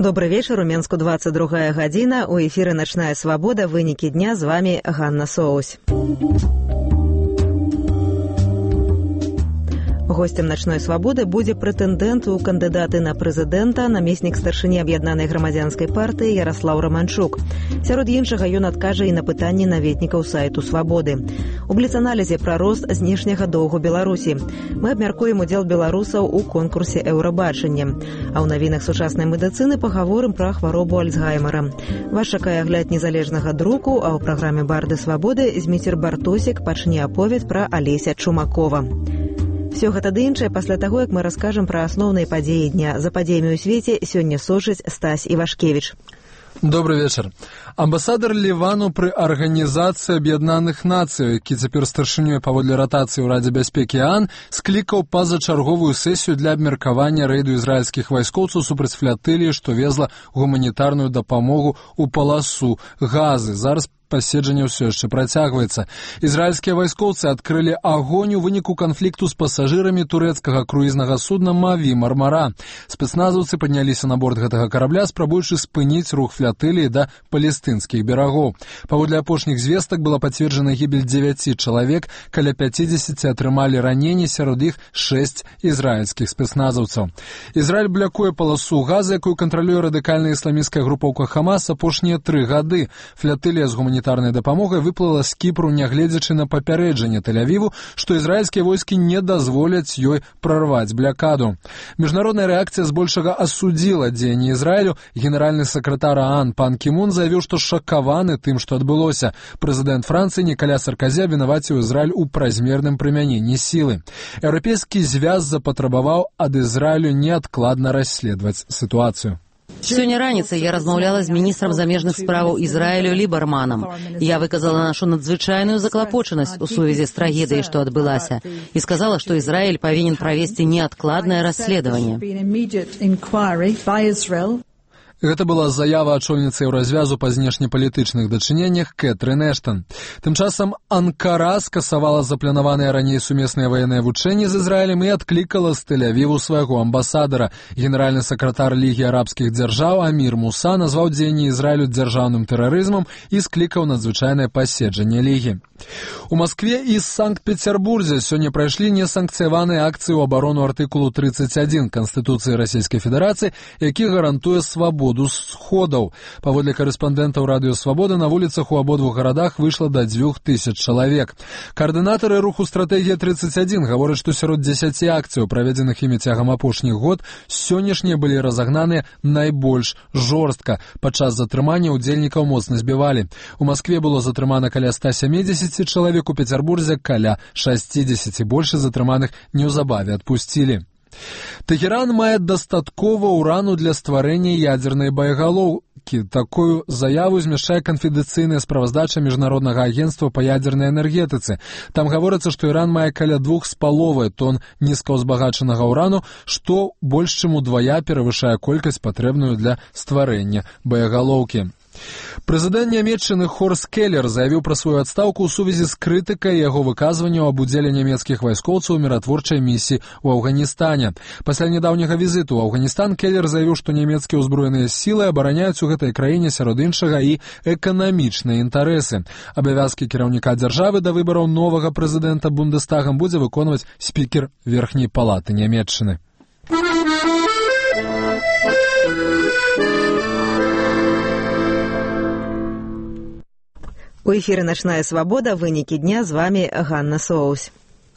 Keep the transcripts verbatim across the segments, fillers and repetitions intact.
Добрый вечер, у Менску двадцать другая гадзіна, у эфіры «Начная свабода», вынікі дня, з вами Ганна Соусь. Гостем «Начной свабоды» будзе прэтэндэнт у кандыдаты на прэзідэнта, намеснік старшыні аб'яднанай грамадзянскай партыі Яраслаў Романчук. Сярод іншага ён адкажа і на пытанні наведнікаў сайту «Свабоды». У бліцаналізе пра рост знешняга доўгу Беларусі. Мы абмяркуем удзел беларусаў у конкурсе «Еўрабачання». А ў навінах сучаснай медыцыны пагаворым пра хваробу Альцгаймера. Вас чакае агляд незалежнага друку, а ў праграме «Барды свабоды» Зміцер Бартосік пачне аповед пра Алеся Чумакова. Все гэта ды іншае пасля таго, як мы раскажам пра асноўныя падзеі дня. За падзеямі ў свеце сёння сочыць Стась Івашкевіч. Добрый вечер. Амбасадар Ливану пры Арганізацыі Аб'яднаных Нацый, які цяпер старшынёй паводле ратацыі ў Радзе бяспекі ААН, склікаў пазачарговую сесію для абмеркавання рэйду ізраільскіх вайскоўцаў супраць флатыліі, што везла гуманітарную дапамогу ў паласу Газы. Зараз паседжанне ўсё яшчэ працягваецца. Ізраільскія вайскоўцы адкрылі агонь у выніку канфлікту з пасажырамі турэцкага круізнага судна «Маві Мармара». Спецназаўцы падняліся на борт гэтага карабля, спрабуючы спыніць рух флатыліі да палестынскіх берагоў. Паводле апошніх звестак была пацверджана гібель дзевяці чалавек, каля пяцідзесяці атрымалі раненні, сярод іх шэсць ізраільскіх спецназаўцаў. Ізраіль блякуе паласу Газы, якую кантралюе радыкальная ісламісцкая групоўка Хамас апошнія тры гады. Флатылія з гуманітарнай дапамогай выплыла з Кіпру, нягледзячы на папярэджанне Тель-Авіву, што ізраільскія войскі не дазволяць ёй прарваць блякаду. Міжнародная рэакцыя збольшага асудзіла дзеянні Ізраілю. Генеральны сакратар ААН пан Кімун заявіў, што шакаваны тым, што адбылося. Прэзідэнт Францыі Нікаля Сарказі абвінаваціў Ізраіль у празмерным прымяненні сілы. Еўрапейскі звяз запатрабаваў ад Ізраілю неадкладна расследаваць сітуацыю. Сёння раніцай я размаўляла з міністрам замежных справаў Ізраілю Лібарманам. Я выказала нашу надзвычайную заклапочанасць у сувязі з трагедыяй, што адбылася, і сказала, што Ізраіль павінен правесці неадкладнае расследаванне. Гэта была заява ачольніцы Еўразвязу па знешнепалітычных дачыненнях Кэтрын Эштан. Тым часам Анкара скасавала запланаваныя раней сумесныя ваенныя вучэнні з Ізраілем і адклікала з Тель-Авіву свайго амбасадара. Генеральны сакратар Лігі арабскіх дзяржаў Амір Муса назваў дзеянні Ізраілю дзяржаўным тэрарызмам і склікаў надзвычайнае паседжанне Лігі. У Маскве і Санкт-Петербурзе сёння прайшлі несанкцыяваныя акцыі ў абарону артыкулу тридцать один Канстытуцыі Расійскай Федэрацыі, які гарантуе свабоду сходаў. Паводле карэспандэнтаў Радыё Свабода, на вуліцах у абодвух гарадах выйшла да дзвюх тысяч чалавек. Каардынатары руху «Стратэгія тридцать один» гавораць, што сярод дзесяці акцыяў, праведзеных імі цягам апошніх год, сённяшнія былі разагнаныя найбольш жорстка. Падчас затрымання ўдзельнікаў моцна збівалі. У Маскве было затрымана каля ста сямідзесяці чалавек, у Петербурзе каля шасцідзесяці, больше затрыманых неўзабаве адпусцілі. Тэхеран мае дастаткова ўрану для стварэння ядзернай боегалоўкі. Такую заяву змяшчае канфідэнцыйная справаздача Міжнароднага агенцтва па ядзернай энергетыцы. Там гаворыцца, што Іран мае каля двух з паловай тонн нізкаўзбагачанага ўрану, што больш чым удвая перавышае колькасць, патрэбную для стварэння боегалоўкі. Прэзідэнт нямецчыны Хорст Келлер заявіў пра сваю адстаўку ў сувязі з крытыкай яго выказванняў аб удзеле нямецкіх вайскоўцаў у міратворчай місіі ў Афганістане. Пасля нядаўняга візіту ў Афганістан Келлер заявіў, што нямецкія ўзброеныя сілы абараняюць у гэтай краіне сярод іншага і эканамічныя інтарэсы. Абавязкі кіраўніка дзяржавы да выбараў новага прэзідэнта Бундестагам будзе выконваць спікер Верхняй палаты Нямецчыны. У эфіры «Начная свабода», вынікі дня, з вами Ганна Соусь.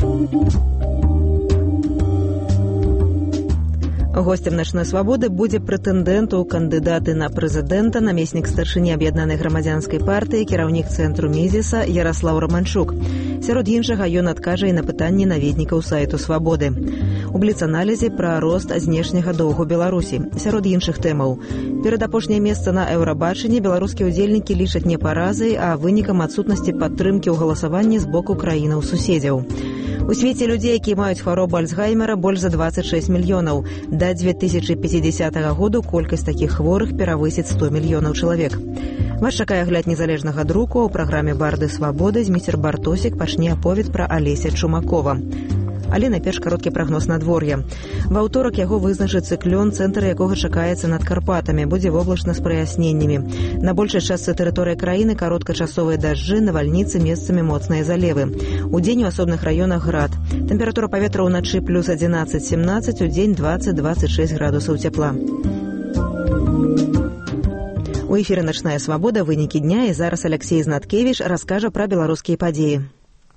Гостем «Начной свабоды» будзе прэтэндэнт у кандыдаты на прэзідэнта, намеснік старшыні аб'яднанай грамадзянскай партыі, кіраўнік цэнтру Мезіса Яраслаў Романчук. Сярод іншага ён адкажа і на пытанні наведнікаў сайту «Свабоды». У бліцаналізе пра рост знешняга доўгу Беларусі. Сярод іншых тэмаў. Перадапошняе месца на Еўрабачанні беларускія ўдзельнікі лічаць не паразай, а вынікам адсутнасці падтрымкі ў галасаванні з боку краінаў-суседзяў. У свеце людзей, якія маюць хваробу Альцгаймера, больш за двадцать шесть мільёнаў. Да две тысячи пятидесятого году колькасць такіх хворых перавысіць сто мільёнаў чалавек. Вас чакае агляд незалежнага друку. У праграме «Барды свабоды» Зміцер Бартосік пачне аповед пра Алеся Чумакова. Але найперш кароткі прагноз надвор'я. Ва ўторак яго вызначыць цыклон, цэнтр якога чакаецца над Карпатамі, будзе воблачна з праясненнямі. На большай частцы тэрыторыі краіны кароткачасовыя дажджы, навальніцы, месцамі моцныя залевы. Удзень у асобных раёнах град. Тэмпература паветра ўначы плюс адзінаццаць-семнаццаць, удзень дваццаць-дваццаць шэсць градусаў цяпла. У эфіры «Начная свабода», вынікі дня, і зараз Алексей Знаткевич раскажа пра беларускія падзеі.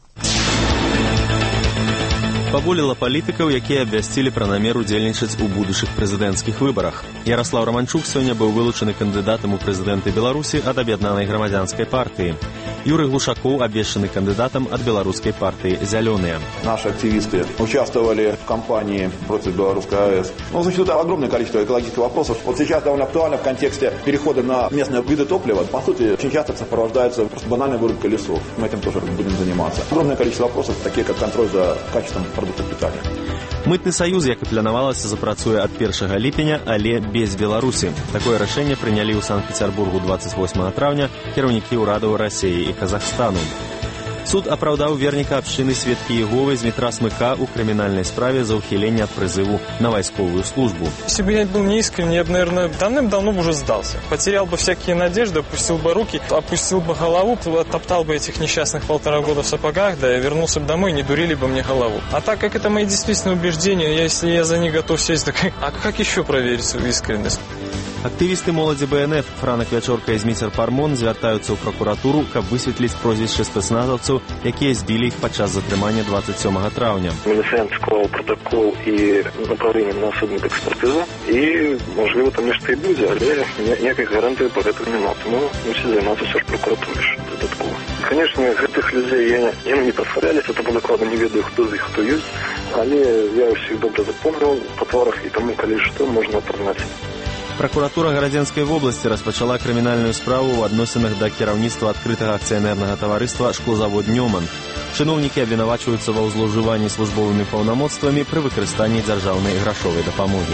Паболела палітыкаў, якія абвясцілі пра намер удзельнічаць у будучых прэзідэнцкіх выбарах. Яраслаў Романчук сёння быў вылучаны кандыдатам у прэзідэнты Беларусі ад Аб'яднанай грамадзянскай партыі. Юрий Глушаков обвешаны кандидатом от белорусской партии «Зеленые». Наши активисты участвовали в кампании против белорусской АЭС. Ну, значит, огромное количество экологических вопросов. Вот сейчас довольно актуально в контексте перехода на местные виды топлива. По сути, очень часто сопровождается просто банальной вырубкой лесов. Мы этим тоже будем заниматься. Огромное количество вопросов, такие как контроль за качеством продуктов питания. Мытны саюз, як і планавалася, запрацуе ад першага ліпеня, але без Беларусі. Такое рашэнне прынялі ў Санкт-Петербургу двадцать восьмага траўня кіраўнікі ўрадаў Расіі і Казахстану. Суд апраўдаў верніка абшчыны Сведкі Іговы Змітра Смыка у крымінальнай справе за ухіленне ад прызыву на вайсковую службу. Если бы я был неискренне, я бы, наверное, давным-давно уже сдался. Потерял бы всякие надежды, опустил бы руки, опустил бы голову, оттоптал бы этих несчастных полтора года в сапогах, да, и вернулся бы домой, не дурили бы мне голову. А так как это мои действительно убеждения, если я за них готов сесть, то как, а как еще проверить свою искренность? Актывісты моладзі Бэ Эн Эф Франак Вячорка і Зміцер Пармон звяртаюцца ў пракуратуру, каб высветліць прозвішчы спецназаўцаў, якія збілі іх падчас затрымання двадцать сёмага траўня. Міліцыянт склаў протокол і направленне на судную экспертызу, і, можливо, там нешта і будзе, але ніякіх гарантый па гэтым няма. Тому мусіць займацца ўсё ж прокуратуры дадаткова. Конечно, гэтых людзей я, яны не прадставляліся, то дакладна не ведаю, хто з іх хто ёсць, але я ўсіх добра запомніў па тварах, і таму, калі што, можна апазнаць. Пракуратура Гарадзенскай вобласці распачала крымінальную справу ў адносінах да кіраўніцтва адкрытага акцыянернага таварыства «Шклозавод Нёман». Чыноўнікі абвінавачваюцца ва ўзлоўжыванні службовымі паўнамоцтвамі пры выкарыстанні дзяржаўнай грашовай дапамогі.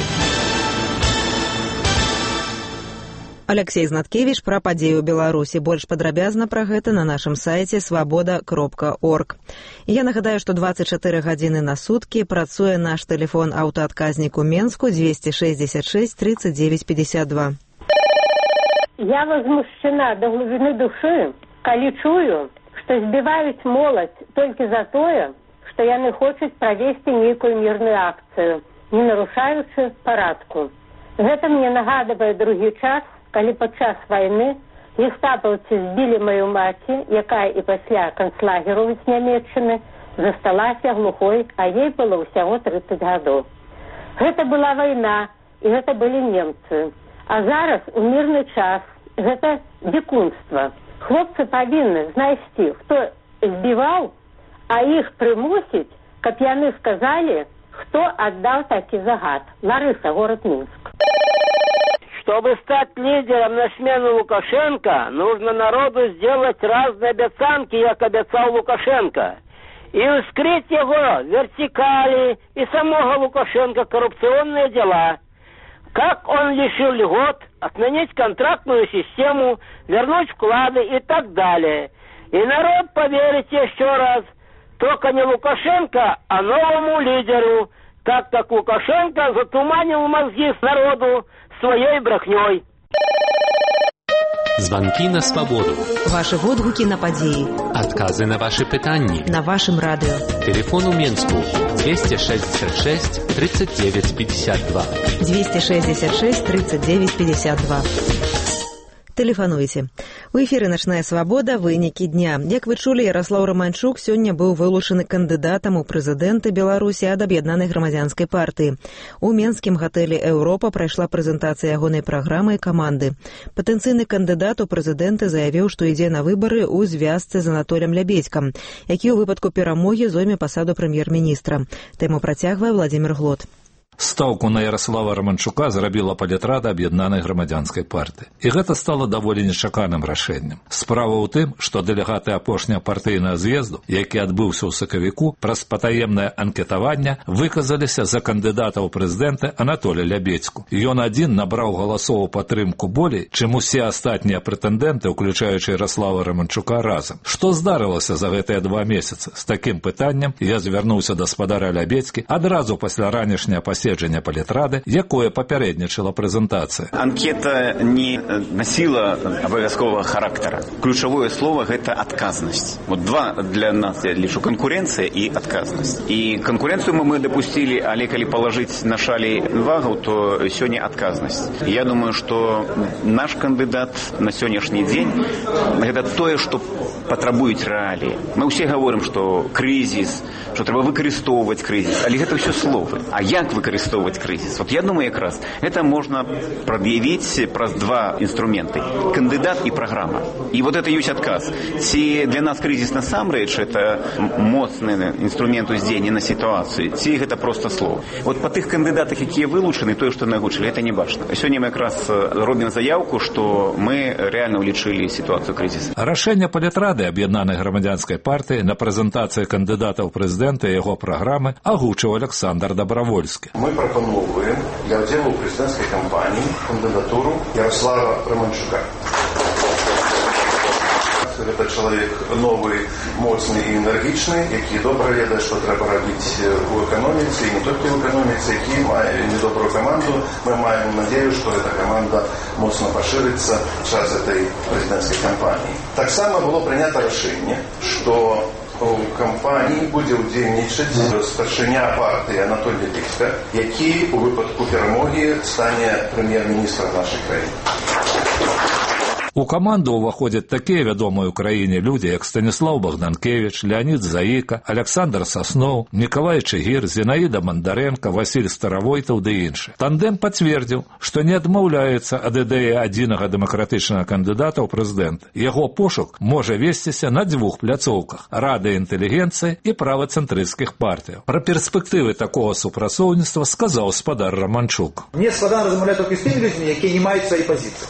Алексей Знаткевич пра падзеі ў Беларусі. Больш падрабязна пра гэта на нашым сайце свабода кропка орг. Я нагадаю, што двадцать чатыры гадзіны на суткі працуе наш тэлефон аўтаадказнік у Менску двести шестьдесят шесть тридцать девять пятьдесят два. Я возмущена до глубины души, калі чую, што збіваюць моладзь толькі за тое, што яны хочуць правесці нейкую мірную акцыю, не нарушаючы парадку. Гэта мне нагадывае другі час, калі падчас вайны гестапаўцы збілі маю маці, якая і пасля канцлагеру з Нямецчыны засталася глухой, а ей было ўсяго тридцать гадоў. Гэта была вайна, і гэта былі немцы. А зараз, у мірны час, гэта дзікунства. Хлопцы павінны знайсці, хто збіваў, а іх прымусіць, каб яны сказалі, хто аддаў такі загад. Ларыса, город Минск. Чтобы стать лидером на смену Лукашенко, нужно народу сделать разные обещанки, как обещал Лукашенко. И вскрыть его вертикали и самого Лукашенко коррупционные дела. Как он лишил льгот, отменить контрактную систему, вернуть вклады и так далее. И народ поверит еще раз, только не Лукашенко, а новому лидеру, так как Лукашенко затуманил мозги с народу своей брехней. Звонки на свободу. Ваши водгуки на падеи. Отказы на ваши пытанни. На вашем радио. Телефон у Менску двести шестьдесят шесть тридцать девять пятьдесят два. двести шестьдесят шесть тридцать девять пятьдесят два. Тэлефануйце. У эфіры «Начная свабода», вынікі дня. Як вы чулі, Яраслаў Романчук сёння быў вылучаны кандыдатам у прэзідэнты Беларусі ад Аб'яднанай грамадзянскай партыі. У менскім гатэлі «Еўропа» прайшла прэзентацыя ягонай праграмы і каманды. Патэнцыйны кандыдат у прэзідэнты заявіў, што ідзе на выбары ў звязцы з Анатолем Лябедзькам, які ў выпадку перамогі зойме пасаду прэм'ер-міністра. Тэму працягвае Владзімір Глот. Стаўку на Яраслава Романчука зрабіла палітрада аб'яднанай грамадзянскай партыі. І гэта стала даволі нечаканым рашэннем. Справа ў тым, што дэлегаты апошняга партыйнага з'езду, які адбыўся ў сакавіку, праз патаемнае анкетаванне выказаліся за кандыдата ў прэзідэнты Анатолія Лябедзьку. Ён адзін набраў галасовую падтрымку болей, чым усе астатнія прэтэндэнты, уключаючы Яраслава Романчука, разам. Што здарылася за гэтыя два месяцы? З такім пытаннем я звярнуўся да спадара Лябедзькі адразу пасля ранішняга паседжання палітрады, якое папярэднічала прэзентацыя. Анкета не носила обовязкового характера. Ключевое слово – это отказность. Вот два для нас, я лишу, конкуренция и отказность. И конкуренцию мы, мы допустили, а коли положить на шали вагу, то сегодня отказность. Я думаю, что наш кандидат на сегодняшний день – это то, что потребует реалии. Мы все говорим, что кризис, что треба використовувати кризис, але это все слово. А як використовувати кризис? Вот я думаю, как раз это можно предъявить про два инструмента – кандидат и программа. И вот это есть отказ. Ці для нас кризис насамрэч это моцны инструмент уздзеяння на ситуацию, ці это просто слово. Вот по тых кандидатах, якія вылучаны, то, что нагучили, это не бачно. Сегодня мы как раз робим заявку, что мы реально улучшили ситуацию кризиса. Рашэнне палітрады аб'яднанай грамадзянскай партыі на прэзентацыі кандыдата ў прэзідэнта і яго праграмы агучыў Александр Добровольскі. Мы прапаноўваем для ўдзелу ў прэзідэнцкай кампаніі кандыдатуру Ярослава Романчука. Гэта чалавек новы, моцны і энергічны, які добра ведае, што трэба рабіць у эканоміцы, і не толькі ў эканоміцы, які мае недобрую каманду. Мы маем надзею, што эта каманда моцна пашырыцца час этой прэзідэнцкай кампаніі. Таксама было прынята рашэнне, што у кампаніі будзе ўдзельнічаць старшыня партыі Анатолий Лябедзька, які у выпадку перамогі стане прэм'ер-міністрам нашай краіны. У каманду ўваходзяць такія вядомыя ў краіне людзі, як Станіслаў Богданкевич, Леонид Заіка, Александр Сасноў, Мікалай Чыгір, Зінаіда Мандарэнка, Васіль Старавойтаў ды іншыя. Тандем пацвердзіў, што не адмаўляецца ад ідэі адзінага дэмакратычнага кандыдата ў прэзідэнты. Яго пошук можа весціся на дзвюх пляцоўках – Рады інтэлігенцыі і правацэнтрысцкіх партыяў. Пра перспектывы такога супрацоўніцтва сказаў спадар Романчук. Мне складана размаўляць толькі з тымі людзьмі, якія не маюць свае пазіцыі.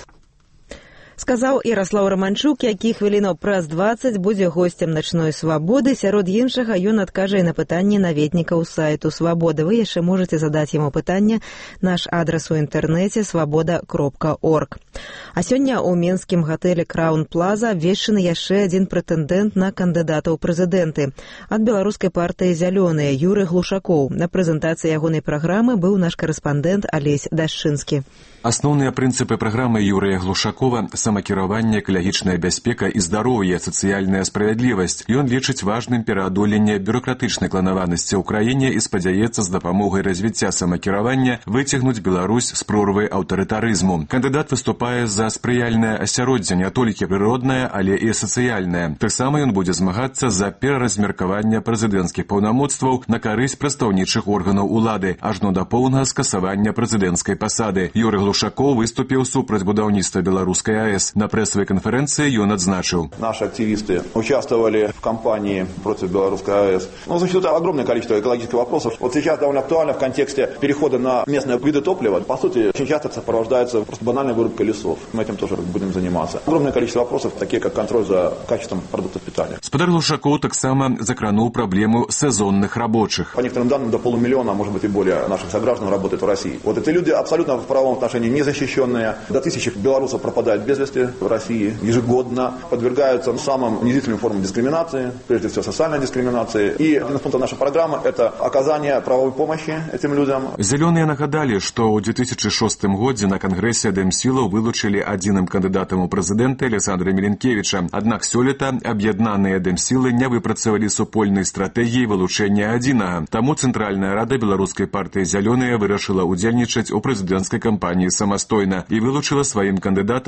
Сказаў Яраслаў Романчук, які хвілінаў праз дваццаць будзе госцем начной свабоды. Сярод іншага ён адкажа і на пытанні наведнікаў сайту Свабоды. Вы яшчэ можаце задаць яму пытанне. Наш адрас у інтэрнэце свабода кропка орг. А сёння ў менскім гатэлі Краун Плаза абвешчаны яшчэ адзін прэтэндэнт на кандыдата ў прэзідэнты. Ад беларускай партыі «Зялёныя» Юрый Глушакоў. На прэзентацыі ягонай праграмы быў наш карэспандэнт Алесь Дашчынскі. Асноўныя прынцыпы праграмы Юрыя Глушакова – самакіраванне, экалагічная бяспека і здароўе, сацыяльная справядлівасць. Ён лічыць важным пераадоленне бюракратычнай кланаванасці ў краіне і спадзяецца з дапамогай развіцця самакіравання выцягнуць Беларусь з прорвы аўтарытарызму. Кандыдат выступае за спрыяльнае асяроддзе не толькі прыроднае, але і сацыяльнае. Таксама ён будзе змагацца за пераразмеркаванне прэзідэнцкіх паўнамоцтваў на карысць прадстаўнічых органаў улады, ажно да поўнага скасавання прэзідэнцкай пасады. Юрый Глушакоў выступіў супраць будаўніцтва беларускай АЭС. На прэсавай канферэнцыі ён адзначыў. Наши активисты участвовали в кампании против белорусской АЭС. Ну, значит, огромное количество экологических вопросов. Вот сейчас довольно актуально в контексте перехода на местные виды топлива. По сути, очень часто сопровождается просто банальной вырубкой лесов. Мы этим тоже будем заниматься. Огромное количество вопросов, такие как контроль за качеством продуктов питания. Спадар Глушакоў таксама закрануў праблему сезонных рабочих. По некоторым данным, до полумиллиона, может быть и более наших сограждан работает в России. Вот эти люди абсолютно в правовом отношении незащищенные. До тысячи белорусов пропадают без вести в России ежегодно, подвергаются самым унизительным формам дискриминации, прежде всего социальной дискриминации. И один из пунктов нашей программы – это оказание правовой помощи этим людям. Зелёныя нагадали, что ў две тысячи шостым годзе на Конгрессе Дэмсілаў вылучылі адзіным кандыдатам у прэзідэнты Александра Міленкевіча. Аднак сёлета аб'яднаныя Дэмсілы не выпрацавалі супольнай стратэгіі вылучэння адзінага. Таму Цэнтральная рада беларускай партыі «Зялёныя» вырашыла удзельнічаць у прэзідэнцкай кампаніі самастойна і вылучыла сваім кандыдатам старшыню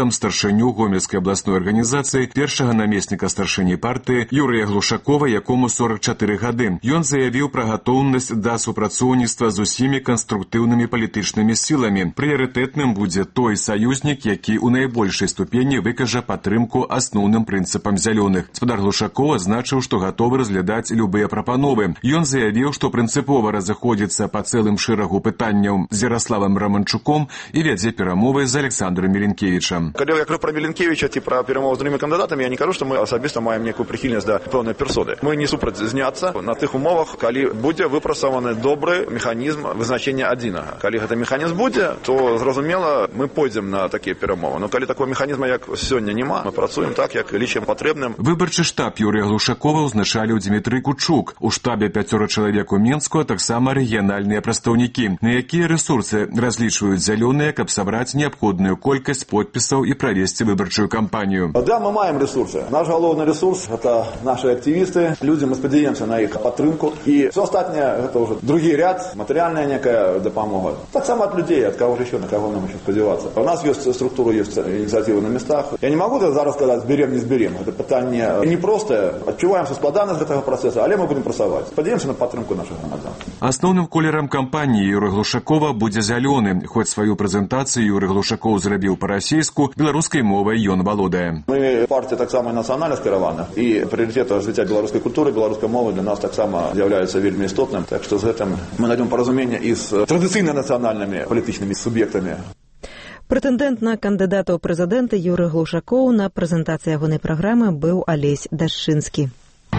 старшыню гомельскай абласной арганізацыі, першага намесніка старшыні партыі Юрыя Глушакова, якому сорок чатыры гады. Ён заявіў пра гатоўнасць да супрацоўніцтва з усімі канструктыўнымі палітычнымі сіламі. Прыярытэтным будзе той саюзнік, які ў найбольшай ступені выкажа падтрымку асноўным прынцыпам зялёных. Гаспадар Глушаков азначыў, што гатовы разглядаць любыя прапановы. Ён заявіў, што прынцыпова разыходзіцца па цэлым шэрагу пытанняў з Ярославам Романчуком і вядзе перамовы з Александром Міленкевічам. Калі я кажу пра Міленкевіча ці пра перамовы з другімі кандыдатамі, я не кажу, што мы асабіста маем некую прыхільнасць да пэўнай персоны. Мы не супраць зняцца на тых умовах, калі будзе выпрацаваны добры механізм вызначэння адзінага. Калі гэты механізм будзе, то зразумела, мы пойдзем на такія перамовы. Но калі такого механізма, як сёння, няма, мы працуем так, як лічым патрэбным. Выбарчы штаб Юрыя Глушакова ўзначаліў Дмітрый Кучук. У штабе пяцёра чалавек у Менску, а таксама рэгіянальныя прадстаўнікі. На якія рэсурсы разлічваюць зялёныя, каб сабраць неабходную колькасць подпісаў і правесці выбарчую кампанію? Да, мы маем ресурсы. Наш галоўны ресурс – это наши активисты. Люди, мы спадзяемся на их падтрымку. И все остальное – это уже другий ряд, материальная некая допомога. Так само от людей, от кого же еще, на кого нам еще сподеваться. У нас есть структура, есть инициатива на местах. Я не могу зараз сказать, сберем, не сберем. Это питание непростое. Отчуваем складанность этого процесса, але мы будем працаваць. Спадзяемся на падтрымку наших громадян. Асноўным колерам кампаніі Юры Глушакова будзе зялёны. Хоць сваю прэзентацыю Юры Глушакоў зрабіў па-расейску, беларускай мовай ён валодае. Мы партия таксама нацыянальна скіравана, і прыярытэт развіцця беларускай культуры, беларускай мовы для нас таксама з'яўляецца вельмі істотным. Так што з гэтым мы найдем паразуменне і з традыцыйна нацыянальнымі палітычнымі суб'ектамі. Прэтэндэнт на кандыдата ў прэзідэнты Юры Глушакоў на прэзентацыі ягонай праграмы быў Алесь Дашчынскі.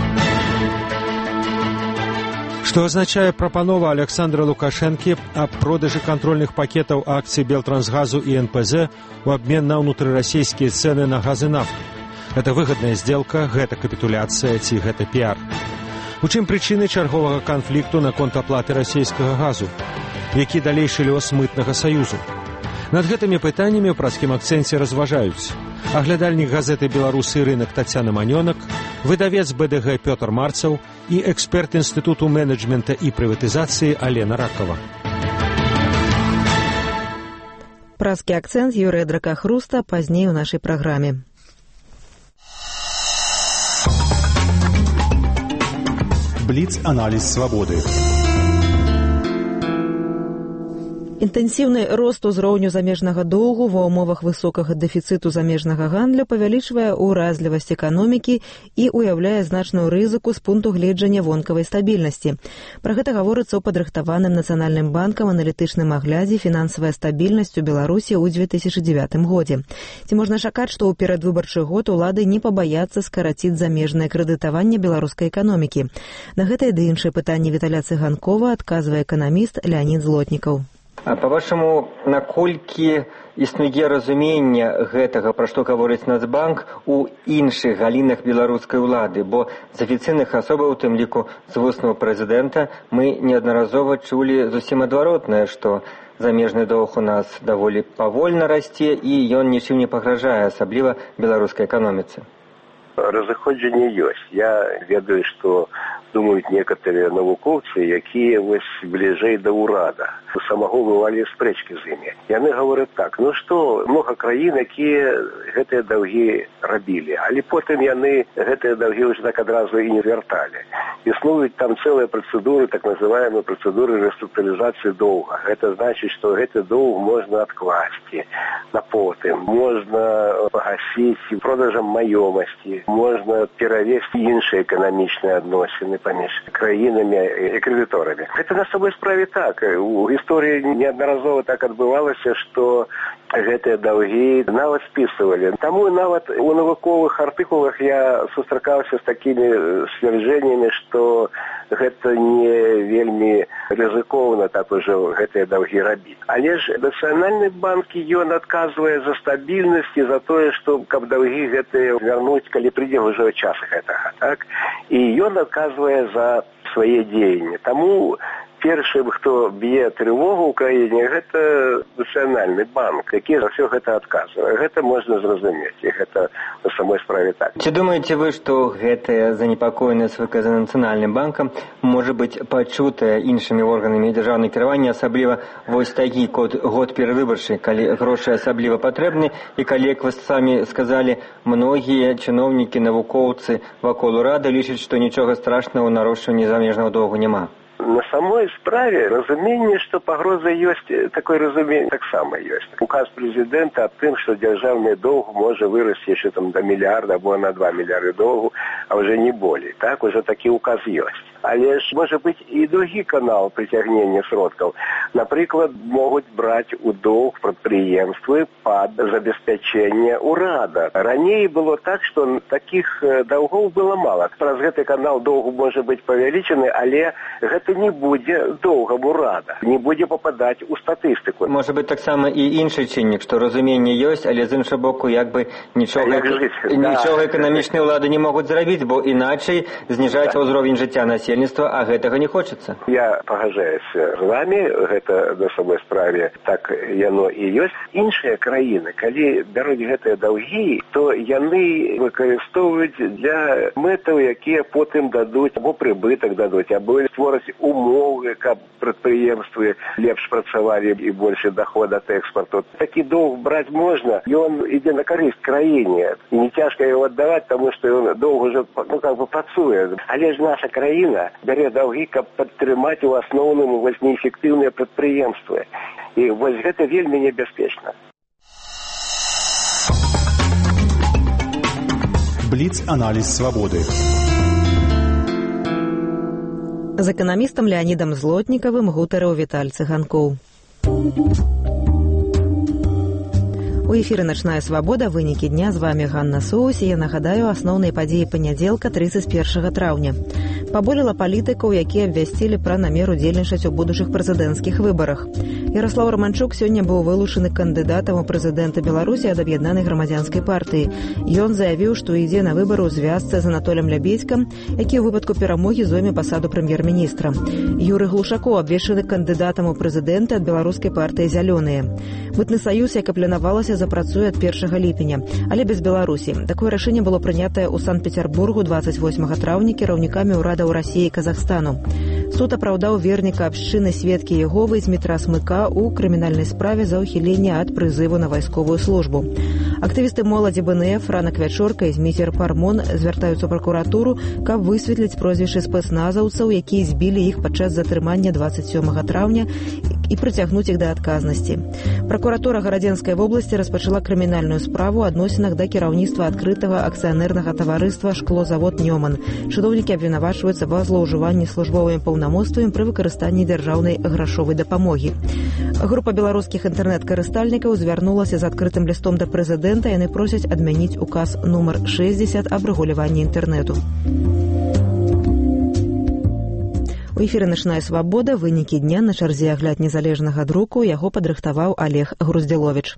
Што азначае прапанова Александра Лукашэнкі аб продажы кантрольных пакетаў акцый Белтрансгазу і эн пэ зэ у абмен на ўнутрырасійскія цэны на газ і нафту. Гэта выгадная здзелка, гэта капітуляцыя ці гэта піар. У чым прычыны чарговага канфлікту наконт аплаты расійскага газу? Які далейшы лёс мытнага саюзу? Над гэтымі пытаннямі ў празкім акцэнце разважаюць аглядальнік газеты «Беларусы рынок» Тацяна Манёнак, выдавец бэ дэ гэ Пётр Марцаў і эксперт Інстытуту менеджмента і прыватызацыі Алена Ракова. Празкі акцэнт Юрыя Дракахруста пазней у нашай праграме. Бліц-аналіз свабоды. Інтэнсіўны рост узроўню замежнага доўгу ва ўмовах высокага дэфіцыту замежнага гандлю павялічвае ўразлівасць эканомікі і ўяўляе значную рызыку з пункту гледжання вонкавай стабільнасці. Пра гэта гаворыцца ў падрыхтаваным Нацыянальным банкам аналітычным аглядзе «Фінансавая стабільнасць у Беларусі» ў дзве тысячы дзевятым годзе. Ці можна чакаць, што ў перадвыбарчы год улады не пабаяцца скараціць замежнае крэдытаванне беларускай эканомікі? На гэтае ды іншыя пытанні Віталя Цыганкова адказвае эканаміст Леонід Злотнікаў. Па-вашаму, наколькі існуе разуменне гэтага, пра што гаворыць Нацбанк, у іншых галінах беларускай улады, бо з афіцыйных асобаў, у тым ліку з вуснага прэзідэнта, мы неаднаразова чулі зусім адваротнае, што замежны доўг у нас даволі павольна расце і ён нічым не пагражае, асабліва беларускай эканоміцы. Разыходжанне ёсць. Я ведаю, што думаюць некаторыя навукоўцы, якія вось бліжэй да ўрада. У самого бывалі спрэчкі з імі. Яны гавораць так, ну што, многа краін, якія гэтыя даўгі рабілі, але потым яны гэтыя даўгі ўжо так адразу і не вярталі. Існуюць там цэлыя працэдуры, так называемыя працэдуры рэструктурызацыі доўга. Гэта значыць, што гэты доўг можна адкласці на потым, можна пагасіць продажам маёмасці, можна перавесці іншыя эканамічныя адносіны паміж краінамі і крэдыторамі. Гэта на сабой справе так. У гісторыі неаднаразова так адбывалася, што гэтыя даўгі нават спісывалі. Таму нават у навуковых артыкулах я сустракаўся з такімі сцвярджэннямі, што гэта не вельмі рызыкоўна так ужо гэтыя даўгі рабіць. Але ж Нацыянальны банк ён адказвае за стабільнасць і за тое, што каб даўгі гэтыя вярнуць, калі прыйдзе ўжо час гэтага, так? І ён адказвае за свае дзеянні. Таму першым, хто б'е трывогу ў краіне, гэта нацыянальны банк, які за ўсё гэта адказвае. Гэта можна зразумець, і гэта на самой справе так. Ці думаеце вы, што гэтая занепакоенасць, выказана нацыянальным банкам, можа быць пачутая іншымі органамі дзяржаўнага кіравання, асабліва вось такі год, год перавыбарчы, калі грошы асабліва патрэбны, і калі, як вы самі сказалі, многія чыноўнікі, навукоўцы вакол урада лічаць, што нічога страшнага ў нарошчванні замежнага доўгу няма? На самой справе разуменне, што пагроза ёсць, такое разуменне таксама ёсць. Указ прэзідэнта аб тым, што дзяржаўны доўг можа вырасці яшчэ там да мільярда або на два мільярды доўгу, а ўжо не болей. Так, ужо такі указ ёсць. Але ж можа быць і другі канал прыцягнення сродкаў. Напрыклад, могуць браць у доўг прадпрыемствы пад забеспячэнне ўрада. Раней было так, што такіх даўгоў было мала. Праз гэты канал доўгу можа быць павялічаны, але гэта не будзе доўгам урада, не будзе пападаць у статыстыку. Можа быць таксама і іншы чыннік, што разуменне ёсць, але з іншага боку, як бы нічога, нічога эканамічныя ўлады не могуць зрабіць, бо іначай зніжаецца ўзровень жыцця насельніцтва, а гэтага не хочацца. Я пагаджаюся з вами, гэта на самой справе так яно і ёсць. Іншыя краіны, калі бяруць гэтыя даўгі, то яны выкарыстоўваюць для мэтаў, якія потым дадуць або прыбытак дадуць, або створаць умовы, каб прадпрыемствы лепш працавалі і большы доход ад экспарту. Такі доўг браць можна, ён ідзе на карысць краіне. І не цяжка яго аддаваць, таму што ён доўг ужо, ну, как бы працуе. Але ж наша краіна бярэ даўгі, каб падтрымаць у асноўным вось неэфектыўныя прадпрыемствы. І вось гэта вельмі небяспечна. Бліц-аналіз свабоды. З эканамістам Леанідам Злотнікавым гутарыў Віталь Цыганкоў. У эфіры «Начная свабода», вынікі дня, з вами Ганна Соус, і я нагадаю асноўныя падзеі панядзелка трыццаць першага траўня. Паболела палітыкаў, якія абвясцілі пра намер удзельнічаць у будучых прэзідэнцкіх выбарах. Яраслаў Романчук сёння быў вылучаны кандыдатам у прэзідэнта Беларусі ад аб'яднанай грамадзянскай партыі. Ён заявіў, што ідзе на выбары ў звязцы з Анатолем Лябедзькам, які ў выпадку перамогі зойме пасаду прэм'ер-міністра. Юры Глушакоў абвешчаны кандыдатам у прэзідэнты ад беларускай партыі «Зялёныя». Мытны саюз, як і планавалася, запрацуе ад першага ліпеня, але без Беларусі. Такое рашэнне было прынятае ў Санкт-Петербургу дваццаць восьмага траўня кіраўнікамі ўрадаў Расіі і Казахстану. Суд апраўдаў верніка абшчыны сведкі Яговы Змітра Смыка ў крымінальнай справе за ўхіленне ад прызыву на вайсковую службу. Актывісты моладзі БНФ Ранак Вячорка і Зміцер Пармон звяртаюцца ў пракуратуру, каб высветліць прозвішчы спецназаўцаў, якія збілі іх падчас затрымання дваццаць сёмага траўня і прыцягнуць іх да адказнасці. Пракуратура Гарадзенскай вобласці распачала крымінальную справу ў адносінах да кіраўніцтва адкрытага акцыянернага таварыства «Шклозавод Нёман». Чыноўнікі абвінавачваюцца ва злоўжыванні службовымі паўнамоцтвамі пры выкарыстанні дзяржаўнай грашовай дапамогі. Група беларускіх інтэрнэт-карыстальнікаў звярнулася з адкрытым лістом да прэзідэнта. Яны просяць адмяніць указ нумар шэсцьдзесят аб рэгуляванні інтэрнэту. У эфіры «Начная свабода», вынікі дня, на чарзе агляд незалежнага друку, яго падрыхтаваў Олег Груздзіловіч.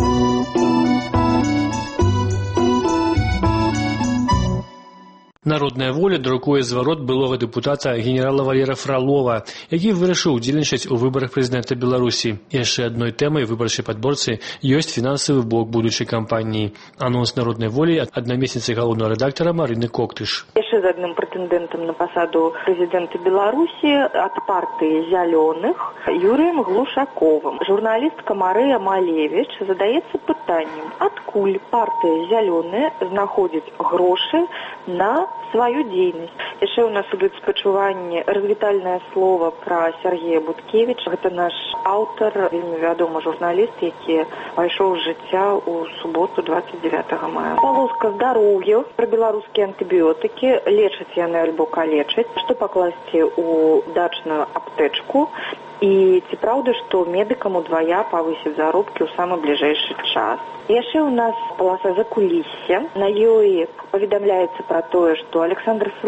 Народная воля друкуе зварот былога дэпутата генерала Валера Фролова, які вырашыў удзельнічаць у выбарах прэзідэнта Беларусі. Яшчэ адной тэмай выбарчай падборцы ёсць фінансавы бок будучай кампаніі. Анонс народнай волі ад намесніцы галоўнага рэдактара Марыны Коктыш. Яшчэ з адным прэтэндэнтам на пасаду прэзідэнта Беларусі ад партыі «Зялёных» Юрыем Глушаковым. Журналістка Марыя Малевіч задаецца пытаннем, адкуль партыя «Зялёныя» знаходзіць грошы на сваю дзейнасць. Яшчэ ў нас ідуць спачуванні, развітальнае слова пра Сергея Буткевіча. Гэта наш аўтар, вельмі вядомы журналіст, які пайшоў з жыцця ў суботу дваццаць дзевятага мая. Палоска здароўя пра беларускія антыбіётыкі, лечаць яны альбо калечаць, што пакласці ў дачную аптэчку. І ці праўда, што медыкам удвая павысіць заробкі ў самы бліжэйшы час. Яшчэ ў нас паласа закулісся. На ёй паведамляецца пра тое, што Александр Саладух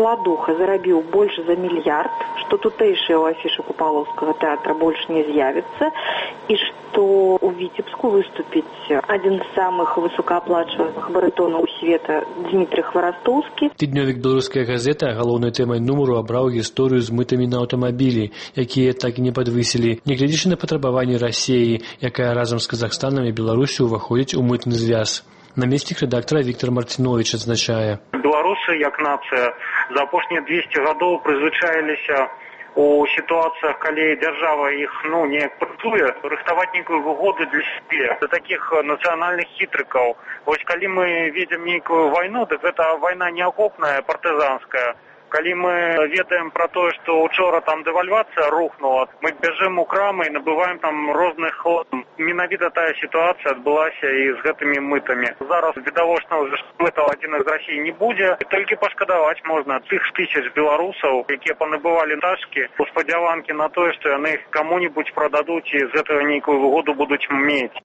Капалоўха зарабіў больш за мільярд, што тутэйшыя ў афішы Купалоўскага тэатра больш не з'явіцца, і што ў Віцебску выступіць адзін з самых высокааплачваных барытонаў света Дмітрий Хварастоўскі. Тыднёвік «Беларуская газета» галоўнай тэмай нумару абраў гісторыю з мытамі на аўтамабілі, якія так і не падвысілі, нягледзячы на патрабаванні Расіі, якая разам з Казахстанам і Беларусю ўваходзіць у мытны звяз. Намеснік рэдактара Віктор Мартинович адзначае. Беларусы, як нацыя, за апошнія двесце гадоў прызвычаіліся у сітуацыях, калі дзяржава іх ну неяк працуе, рыхтаваць нейкую выгоду для сябе, для такіх нацыянальных хітрыкаў. Вось калі мы ведзем нейкую вайну, дык гэта вайна не акопная, партызанская. Калі мы ведаем пра тое, што учора там дэвальвацыя рухнула, мы бяжым у крамы і набываем там розных ход. Менавіта тая сітуацыя адбылася і з гэтымі мытамі. Зараз відавочна, што мытаў адзін з Расіі не будзе, і толькі пашкадаваць можна тых тысяч беларусаў, якія панабывалі тачкі у спадзяванкі на тое, што яны іх каму-нибудь прададуць і з гэтага нейкую выгоду будуць мець.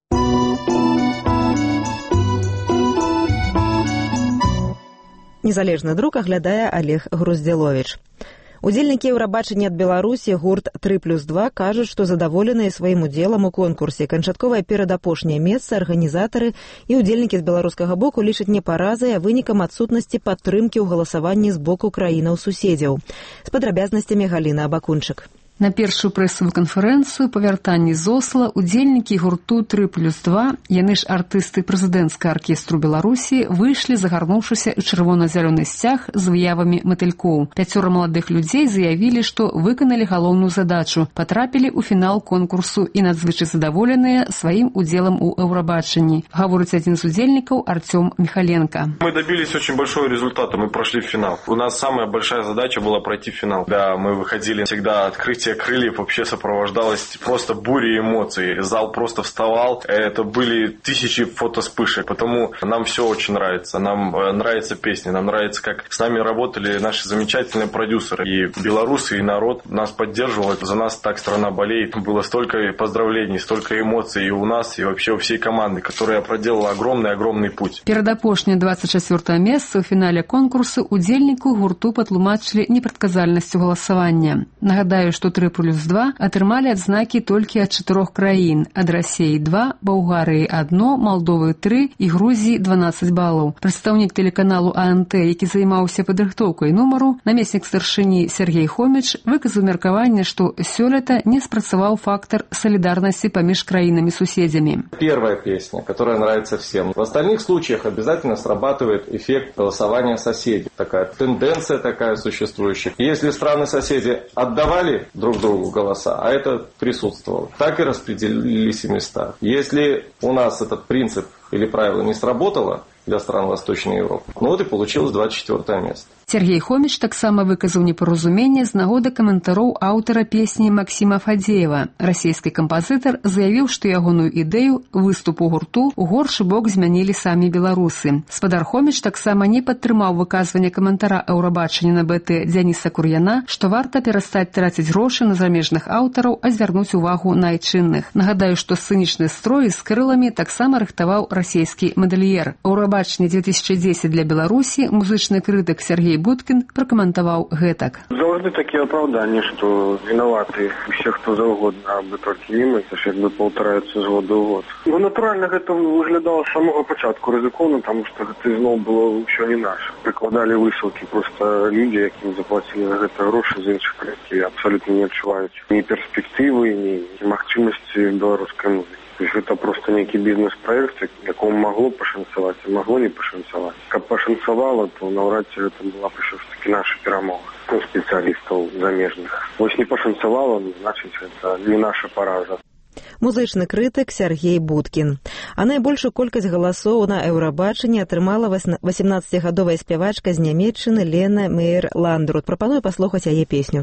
Незалежны друк аглядае Олег Груздзіловіч. Удзельнікі Еўрабачання ад Беларусі гурт тры плюс два кажуць, што задаволеныя сваім удзелам у конкурсе. Канчатковае перадапошняе месца арганізатары і удзельнікі з беларускага боку лічаць не паразай, а вынікам адсутнасці падтрымкі ў галасаванні з боку краінаў-суседзяў. З падрабязнасцямі Галіна Абакунчык. На першую прэсавую канферэнцыю па вяртанні з Осла удзельнікі гурту тры плюс два, яны ж артысты прэзідэнцкага аркестру Беларусі, выйшлі, загарнуўшыся ў чырвона-зялёны сцяг з выявамі матылькоў. Пяцёра маладых людзей заявілі, што выканалі галоўную задачу, патрапілі ў фінал конкурсу і надзвычай задаволеныя сваім удзелам у Еўрабачанні. Гаворыць адзін з удзельнікаў Артём Михаленко. Мы добились очень большого результата, мы прошли в финал. У нас самая большая задача была пройти финал. Да, мы выходили всегда открытие крыльев вообще сопровождалось просто бурей эмоций. Зал просто вставал. Это были тысячи фотоспышек. Потому нам все очень нравится. Нам нравятся песни. Нам нравится, как с нами работали наши замечательные продюсеры. И белорусы, и народ нас поддерживал. За нас так страна болеет. Было столько поздравлений, столько эмоций и у нас, и вообще у всей команды, которая проделала огромный-огромный путь. Перадапошняе двадцать чацвёртае месца ў фінале конкурсу удзельніку гурту патлумачылі непрадказальнасцю галасавання. Нагадаю, што тры плюс два атрымалі адзнакі толькі ад чатырох краін. Ад Расіі два, Балгарыі адно, Малдовы тры і Грузіі дванаццаць балаў. Прадстаўнік тэлеканалу А Н Т, які займаўся падрыхтоўкай нумару, намеснік старшыні Сергей Хоміч выказаў меркаванне, што сёлета не спрацаваў фактор солидарности паміж краінамі-суседзямі. Первая песня, которая нравится всем. В остальных случаях обязательно срабатывает эффект голосования соседей. Такая тенденция такая существующая. Если страны-соседи отдавали друг другу голоса, а это присутствовало, так и распределились и места. Если у нас этот принцип или правило не сработало для стран Восточной Европы, ну вот и получилось двадцать четвёртое место. Сергей Хоміч таксама выказаў непаразуменне з нагоды каментароў аўтара песні Максіма Фадзеева. Расійскі кампазітар заявіў, што ягоную ідэю выступу гурту ў горшы бок змянілі самі беларусы. Спадар Хоміч таксама не падтрымаў выказванне каментара Еўрабачання на Бэ Тэ Дзяніса Кур'яна, што варта перастаць траціць грошы на замежных аўтараў, а звярнуць увагу на айчынных. Нагадаю, што сцэнічны строй з крыламі таксама рыхтаваў расійскі мадэльер. Еўрабачанне две тысячи десять для Беларусі музычны крытык Сергей Будкін пракаментаваў гэтак. Заўжды такія апраўданні, што вінаваты усе хто заўгодна, абы толькі не мы, це ж якби паўтараюцца з года ў год. Ну, натуральна, гэта выглядала з самого пачатку рызыкоўна, таму што гэта зноў было ўсё не наше. Прыкладалі высылкі проста людзі, якім заплацілі за гэта грошы з іншых краін, абсалютна не адчуваюць ні перспектывы, ні магчымасці беларускай музыкі. То есть это просто некий бизнес-проект, якому могло пошанцевать, а могло не пошанцевать. Как пошанцевало, то навряд ли это была все-таки наша перемога у специалистов замежных. Если не пошанцевало, значит это не наша пораза. Музычны крытык Сергей Будкін. А найбольшую колькасць галасоў на Еўрабачанні атрымала восемнадцацігадовая спявачка з Нямецчыны Лена Мейер-Ландрут. Прапаную паслухаць яе песню.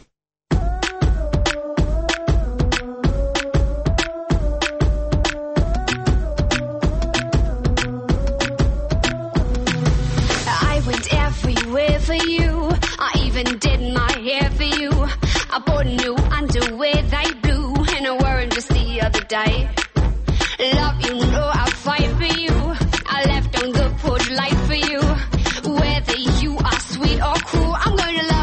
For you, I even did my hair for you. I bought new underwear, they blue, and I wore them just the other day. Love, you know I'll fight for you. I left on the porch light for you. Whether you are sweet or cruel, I'm gonna love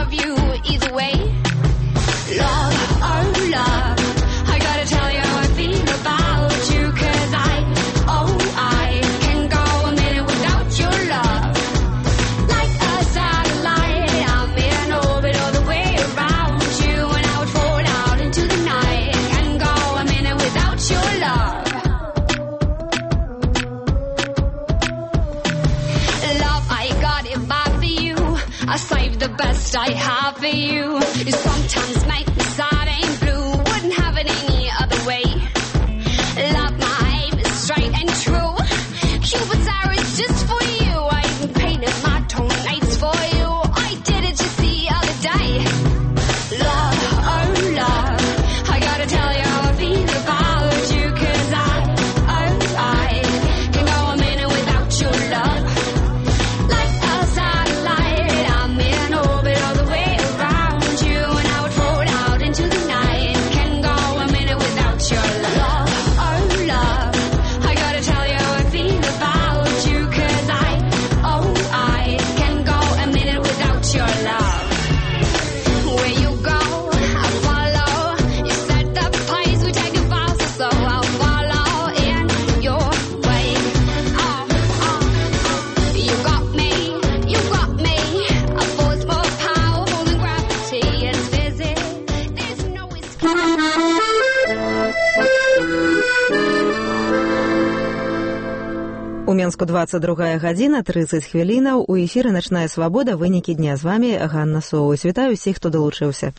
У Менску двадцать другая гадзіна тридцать хвілінаў. У эфіры «Начная свабода». Вынікі дня. З вами Ганна Соус. Вітаю всіх, хто долучыўся.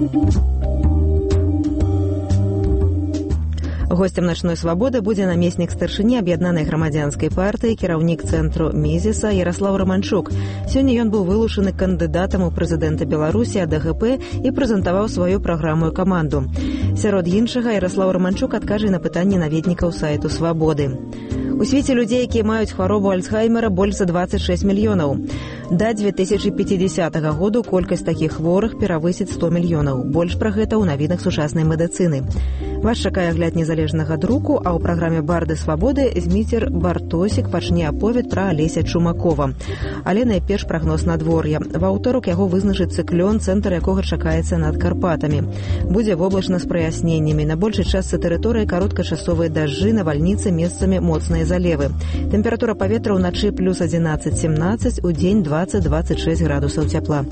Гостем «Начной свабоды» будзе намеснік старшыні аб'яднанай грамадзянскай партыі, кіраўнік цэнтру Мезіса Яраслаў Романчук. Сёння ён быў вылучаны кандыдатам у прэзідэнта Беларусі ад ДГП і прэзентаваў сваю праграму і каманду. Сярод іншага, Яраслаў Романчук адкажа на пытанні наведнікаў сайту «Свабоды». У свеце людзей, якія маюць хваробу Альцгеймера, больш за двадцать шесть мільёнаў. Да две тысячи пятидесятого году колькасць такіх хворых перавысіць сто мільёнаў. Больш пра гэта ў навінах сучаснай медыцыны. Вас чакае агляд незалежнага друку, а ў праграме «Барды свабоды» Зміцер Бартосік пачне аповед пра Алеся Чумакова. Але найперш прагноз надвор'я. Ва ўторак яго вызначыць цыклон, цэнтр якога чакаецца над Карпатамі. Будзе воблачна з праясненнямі. На большай частцы тэрыторыі кароткачасовыя дажджы, навальніцы, месцамі моцныя залевы. Тэмпература паветра ўначы плюс одиннадцать семнадцать, у дзень двадцать двадцать шесть градусаў цяпла.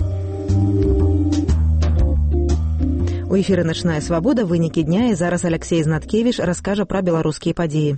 У эфіры «Начная свабода», вынікі дня, і зараз Алексей Знаткевіч раскажа пра беларускія падзеі.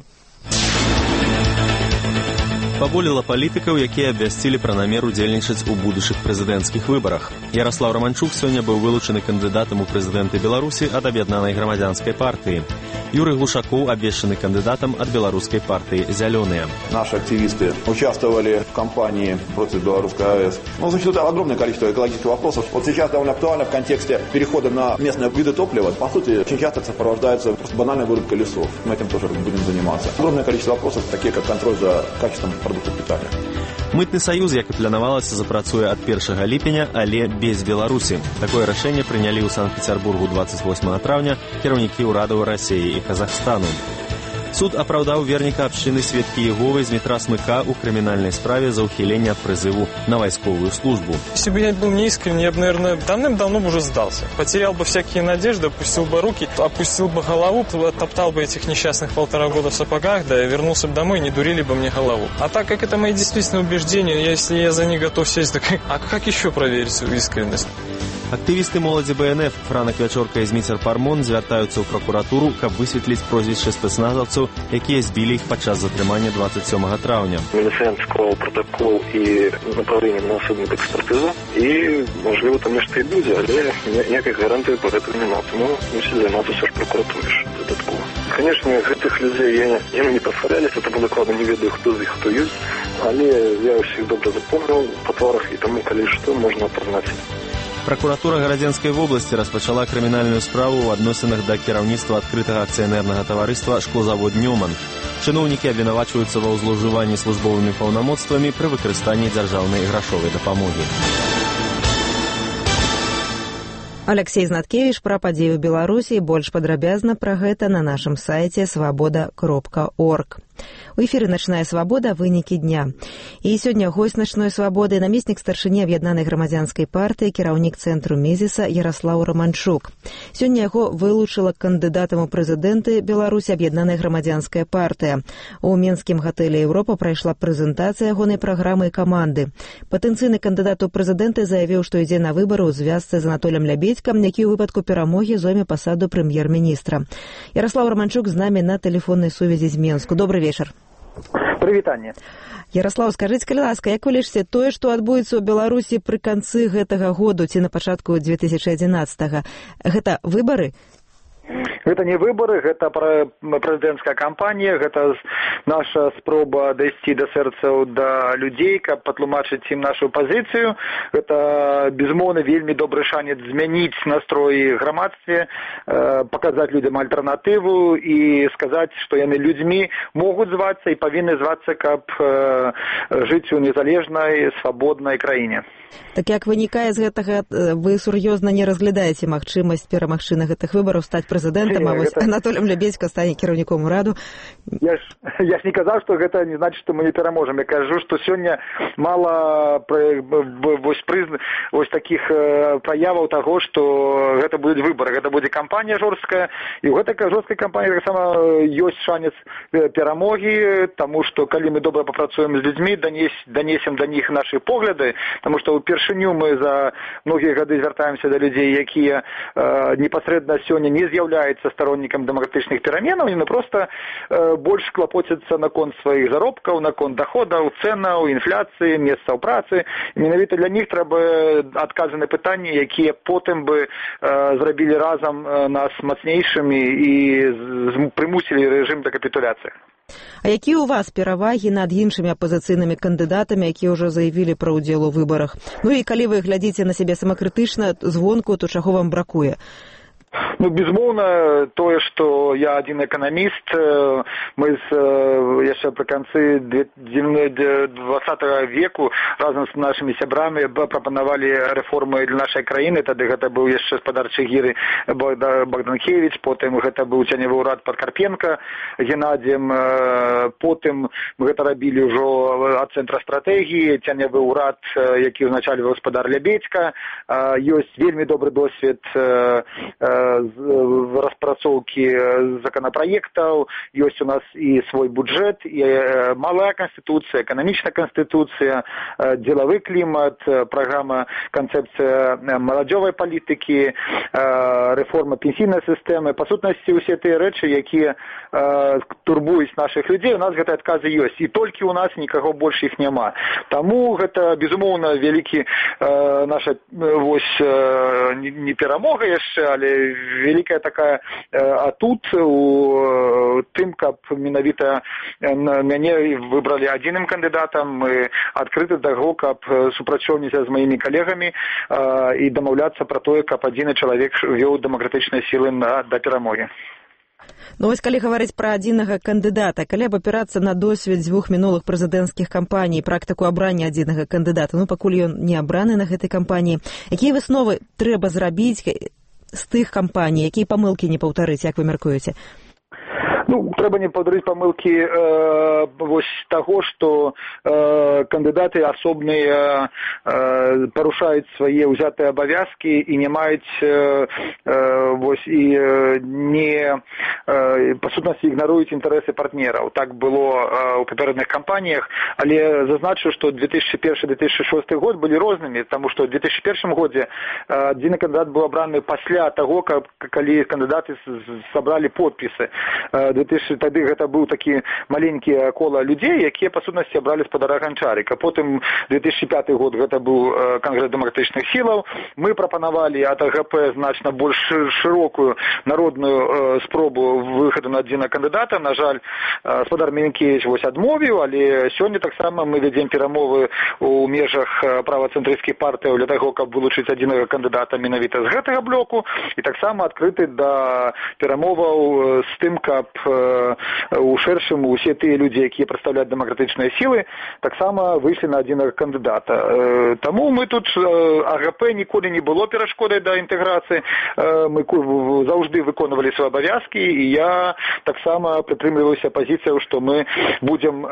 Паболела палітыкаў, якія абвясцілі пра намер удзельнічаць у будучых прэзідэнцкіх выбарах. Яраслаў Романчук сёння быў вылучаны кандыдатам у прэзідэнты Беларусі ад аб'яднанай грамадзянскай партыі. Юрий Глушаков обвешаны кандидатом от белорусской партии «Зеленые». Наши активисты участвовали в кампании против белорусской АЭС. Ну, существует огромное количество экологических вопросов. Вот сейчас довольно актуально в контексте перехода на местные виды топлива. По сути, очень часто сопровождается просто банальной вырубкой лесов. Мы этим тоже будем заниматься. Огромное количество вопросов, такие как контроль за качеством продуктов питания. Мытны саюз, як і планавалася, запрацуе ад першага ліпеня, але без Беларусі. Такое рашэнне прынялі ў Санкт-Петербургу двадцать восьмого траўня кіраўнікі ўрадаў Расіі і Казахстану. Суд апраўдаў верніка абшчыны Сведкі Іеговы Змітра Смыка ў крымінальнай справе за ўхіленне ад прызыву на вайсковую службу. Если бы я был неискренен, я бы, наверное, давным-давно бы уже сдался. Потерял бы всякие надежды, опустил бы руки, опустил бы голову, топтал бы этих несчастных полтора года в сапогах, да, и вернулся бы домой, не дурили бы мне голову. А так как это мои действительно убеждения, если я за них готов сесть, так а как еще проверить свою искренность? Актывісты моладзі Бэ Эн Эф Франак Вячорка і Зміцер Пармон звяртаюцца ў пракуратуру, каб высветліць прозвішчы спецназаўцаў, якія збілі іх падчас затрымання двадцать сёмого траўня. Міліцыянт склаў протокол і направленне на судную экспертызу, і, можливо, там нешта і будзе, але ніякай гарантыі па гэтым няма. Тому мусіць займацца ўсё ж прокуратуры додаткова. Конечно, гэтых людзей я не, не пасварялись, это дакладна не ведаю, хто з іх хто ёсць, але я ўсіх добра запомніў па тварах, і таму, калі што, можна апазнаць. Пракуратура Гарадзенскай вобласці распачала крымінальную справу ў адносінах да кіраўніцтва адкрытага акцыянернага таварыства «Шклозавод Нёман». Чыноўнікі абвінавачваюцца ва ўзлоўжыванні службовымі паўнамоцтвамі пры выкарыстанні дзяржаўнай грашовай дапамогі. Алексей Знаткевіч пра падзеі ў Беларусі. Больш падрабязна пра гэта на нашым сайце свабода кропка орг. У эфіры «Начная свабода», вынікі дня. І сёння гость «Начной свабоды» намеснік старшыні аб'яднанай грамадзянскай партыі, кіраўнік цэнтру Мезіса Яраслаў Романчук. Сёння яго вылучыла кандыдатам у прэзідэнты Беларусі аб'яднаная грамадзянская партыя. У менскім гатэлі «Еўропа» прайшла прэзентацыя ягонай праграмы і каманды. Патэнцыйны кандыдат у прэзідэнты заявіў, што ідзе на выбары ў звязцы з Анатолем Лябедзькам, які ў выпадку перамогі зойме пасаду прэм'ер-міністра. Яраслаў Романчук з намі на тэлефоннай сувязі з Менску. Добрый вечар. Прывітанне. Яраслаў, скажыце, калі ласка, як вы лічыце тое, што адбудзецца ў Беларусі пры канцы гэтага году ці на пачатку две тысячи одиннадцатого, гэта выбары? Гэта не выборы, гэта прэзідэнцкая кампанія, гэта наша спроба дайсці да сэрцаў да людзей, каб патлумачыць ім нашу пазіцыю. Гэта, безумоўна, вельмі добры шанец змяніць настроі грамадстве, паказаць людзям альтэрнатыву і сказаць, што яны людзьмі могуць звацца і павінны звацца, каб жыць у незалежнай, свабоднай краіне. Так як вынікае з гэтага, вы сур'ёзна не разглядаеце магчымасць перамагчы на гэтых выбараў стаць прэзідэнтам прэзідэнтам, а вось Анатоліем Лябедзько стане кіраўніком ураду. Я ж, я ж не казаў, што гэта не значыць, што мы не пераможам. Я кажу, што сёння мала вось, прызна, вось такіх праяваў таго, што гэта будуць выбары. Гэта будзе кампанія жорсткая, і ў гэтай жорсткай кампаніі таксама ёсць шанец перамогі, таму што калі мы добра папрацуем з людзьмі, данес, данесем да них нашы погляды, таму што ўпершыню мы за многія гады звяртаемся да людзей, якія э, непасрэдна сёння не з'яўляюцца староннікам дэмакратычных пераменаў, яны проста э, больш клапоцяцца наконт сваіх заробкаў, наконт даходаў, цэнаў, інфляцыі, месцаў працы. І менавіта для них трэба адказы на пытанні, якія потым бы э, зрабілі разам нас мацнейшымі і прымусілі рэжым да капітуляцыі. А якія ў вас перавагі над іншымі апазіцыйнымі кандыдатамі, якія ўжо заявілі пра ўдзел у выбарах? Ну і калі вы глядзіце на сябе самакрытычна звонку, то чаго вам бракуе? Ну, безумоўна, тое, што я адзін эканаміст, мы з, яшчэ пры канцы двадцатага веку разам з нашымі сябрамі прапанавалі рэформы для нашай краіны. Тады гэта быў яшчэ спадарчы гіры Богданкевич, потым гэта быў цяневы ўрад Падкарпенка Геннадзем, потым мы гэта рабілі ўжо ад цэнтра стратэгіі, цяневы ўрад, які ўзначальваў гаспадар Лябедзька. Ёсць вельмі добры досвед распрацоўкі законапраектаў, ёсць у нас і свой бюджэт, і малая канстытуцыя, эканамічная канстытуцыя, дзелавы клімат, праграма, канцэпцыя маладзёвай палітыкі, рэформа пенсійнай сістэмы. Па сутнасці, усе тыя рэчы, якія турбуюць нашых людзей, у нас гэтыя адказы ёсць. І толькі у нас нікаго больш іх няма. Таму гэта, безумоўна, вялікі наша вось не перамога яшчэ, але вялікая такая атут у тым, каб менавіта мяне выбралі адзіным кандыдатам. Мы адкрыты да таго, каб супрацоўніцтва з маімі калегамі і дамаўляцца пра тое, каб адзіны чалавек вёў дэмакратычныя сілы на, да перамогі. Ну вось калі гаварыць пра адзінага кандыдата, калі абапірацца на досвед дзвюх мінулых прэзідэнцкіх кампаній, практыку абрання адзінага кандыдата, ну пакуль ён не абраны на гэтай кампаніі, якія высновы трэба зрабіць з тых кампаній, якія памылкі не паўтарыць, як вы мяркуеце? Ну, трэба не паўтарыць памылкі э, вось таго, што э, кандыдаты асобныя э, парушаюць свае ўзятыя абавязкі і не маюць э, э, вось і э, не э, па сутнасці ігнаруюць інтарэсы партнераў. Так было э, у папярэдных кампаніях, але зазначу, што две тысячи першы - две тысячи шосты год былі рознымі, таму што ў две тысячи першым годзе адзіны кандыдат быў абраны пасля таго, каб, калі кандыдаты сабралі подпісы. Тады гэта быў такі маленькі кола людзей, якія па сутнасці абралі спадара Ганчарыка. Потым две тысячи пяты год гэта быў Кангрэс дэмакратычных сілаў. Мы прапанавалі ад АГП значна больш шырокую народную спробу выхаду на адзінага кандыдата. На жаль, спадар Мінкевіч вось адмовіў, але сёння таксама мы вядзем перамовы ў межах правацэнтрысцкіх партыяў для таго, каб вылучыць адзінага кандыдата менавіта з гэтага блоку, і таксама адкрыты да перамоваў з тым, каб у шэршым усе тыя людзі, якія прадстаўляюць дэмакратычныя сілы, таксама выйшлі на адзінага кандыдата. Таму мы тут АГП ніколі не было перашкодай да інтэграцыі. Мы заўжды выконвалі свае абавязкі, і я таксама прытрымліваюся пазіцыяў, што мы будзем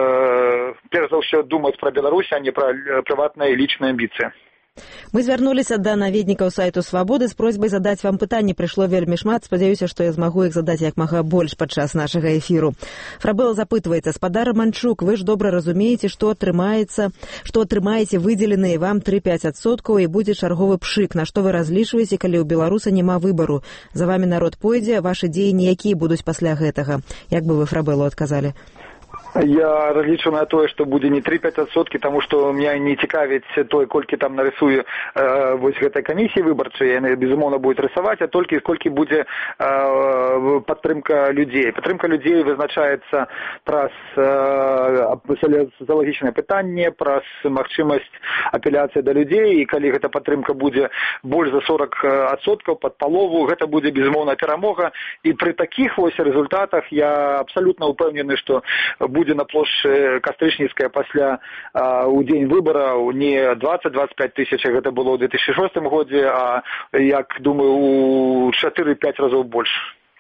перш за ўсё думаць пра Беларусь, а не пра прыватныя і лічныя амбіцыі. Мы звярнуліся да наведнікаў сайту Свабоды з просьбай задаць вам пытанні. Прыйшло вельмі шмат. Спадзяюся, што я змагу іх задаць як мага больш падчас нашага эфіру. Фрабэла запытваецца: спадар Раманчук, вы ж добра разумееце, што атрымаецца, што атрымаеце выдзеленыя вам тры-пяць адсоткаў і будзе чарговы пшык. На што вы разлічваеце, калі ў беларуса няма выбару? За вамі народ пойдзе, вашы дзеянні якія будуць пасля гэтага? Як бы вы Фрабэлу адказалі? Я разлічу на тое, што будзе не тры-пяць адсоткаў, таму што меня не цікавіць той, колькі там нарысуе э, вось гэтай камісіі выбарчай. Яны, безумоўна, будуць рысаваць, а толькі колькі будзе э, падтрымка людзей. Падтрымка людзей вызначаецца праз э, социалагічнае пытанне, праз магчымасць апеляцыі да людзей, і калі гэта падтрымка будзе больш за сорок адсоткаў, пад палову, гэта будзе, безумоўна, перамога. І пры такіх вось результатах я абсалютна ўпэўнены, што будзе будзе на плошчы Кастрычніцкая пасля а, у дзень выбараў не дваццаць-дваццаць пяць тысяч, гэта было ў две тысячи шостым годзе, а, як думаю, у чатыры-пяць разоў больш.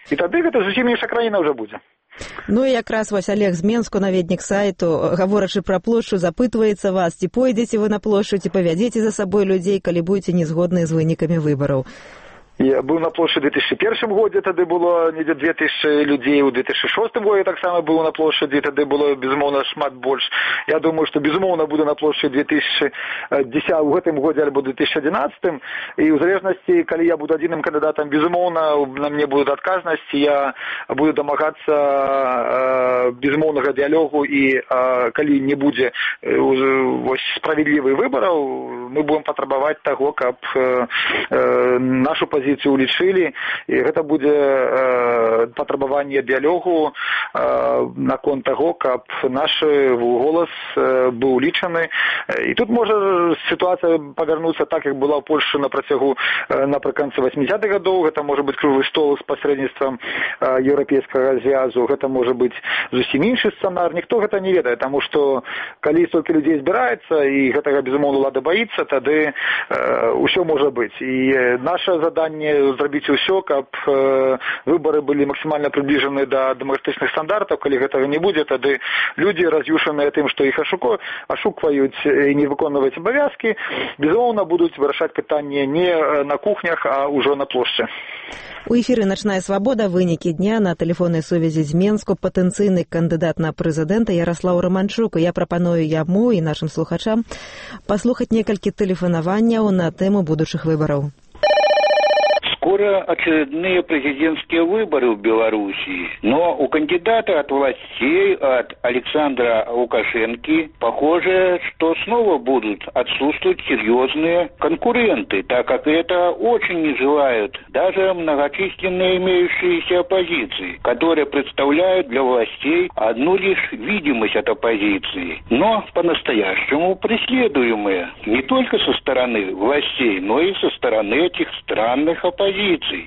І тады гэта зусім іншая краіна ўжо будзе. Ну і якраз вось Олег з Менску, наведнік сайту, гаворачы пра плошчу, запытваецца вас, ці пойдзеце вы на плошчу, ці павядзеце за сабой людзей, калі будзеце не згодныя з вынікамі выбараў. Я быў на плошчы ў две тысячы першым годзе, тады было недзе две тысячы людзей, у две тысячы шостым годзе таксама быў на плошчадзе, тады было, безумоўна, шмат больш. Я думаю, што, безумоўна, буду на плошчы две тысячи дзесятым, у гэтым годзе альбо две тысячи одиннадцатым, і ў залежнасці, калі я буду адзіным кандыдатам, безумоўна, на мне будзе адказнасць, я буду дамагацца э, безумоўнага дыялогу, і э, калі не будзе э, вось справядлівых выбараў, мы будем патрабаваць таго, каб э, э, нашу пазіцыю улічылі, і гэта будзе э, патрабаванне дыялогу э, наконт таго, каб наш голас э, быў улічаны. І тут можа сітуацыя павярнуцца так, як была ў Польшчы на працягу э, напрыканцы восьмидесятых гадоў. Гэта можа быць круглы стол з пасрэдніцтвам э, еўрапейскага звязу, гэта можа быць зусім іншы сцэнар. Ніхто гэта не ведае, таму што калі столькі людзей збіраецца, і гэтага, безумоўна, ўлада баіцца, тады э, ўсё можа быць. І наша задание зрабіць усё, каб э, выбары былі максімальна прыбліжаны да дэмакратычных стандартаў. Калі гэтага не будзе, тады людзі, раз'юшаныя тым, што іх ашуку, ашукваюць і не выконваюць абавязкі, безумоўна, будуць вырашаць пытанне не на кухнях, а ўжо на плошчы. У эфіры «Начная свабода», вынікі дня. На тэлефоннай сувязі з Менску патэнцыйны кандыдат на прэзідэнта Яраслаў Романчук. Я прапаную яму і нашым слухачам паслухаць некалькі тэлефанаванняў на тэму будучых выбараў. Скоро очередные президентские выборы в Белоруссии, но у кандидата от властей, от Александра Лукашенки, похоже, что снова будут отсутствовать серьезные конкуренты, так как это очень не желают даже многочисленные имеющиеся оппозиции, которые представляют для властей одну лишь видимость от оппозиции, но по-настоящему преследуемые не только со стороны властей, но и со стороны этих странных оппозиций.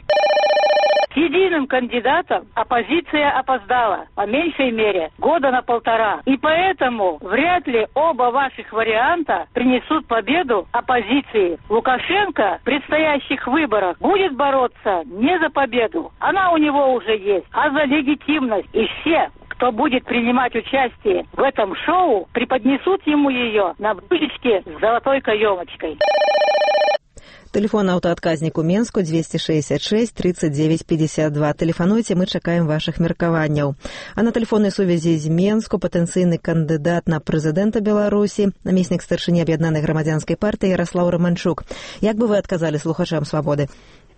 Единым кандидатом оппозиция опоздала, по меньшей мере, года на полтора. И поэтому вряд ли оба ваших варианта принесут победу оппозиции. Лукашенко в предстоящих выборах будет бороться не за победу, она у него уже есть, а за легитимность. И все, кто будет принимать участие в этом шоу, преподнесут ему ее на блюдечке с золотой каемочкой. Телефон аўтаадказніку Менску двести шестьдесят шесть тридцать девять пятьдесят два. Тэлефануйце, мы чакаем вашых меркаванняў. А на тэлефоннай сувязі з Менску патэнцыйны кандыдат на прэзідэнта Беларусі, намеснік старшыні аб'яднанай грамадзянскай партыі Яраслаў Романчук. Як бы вы адказалі слухачам «Свабоды»?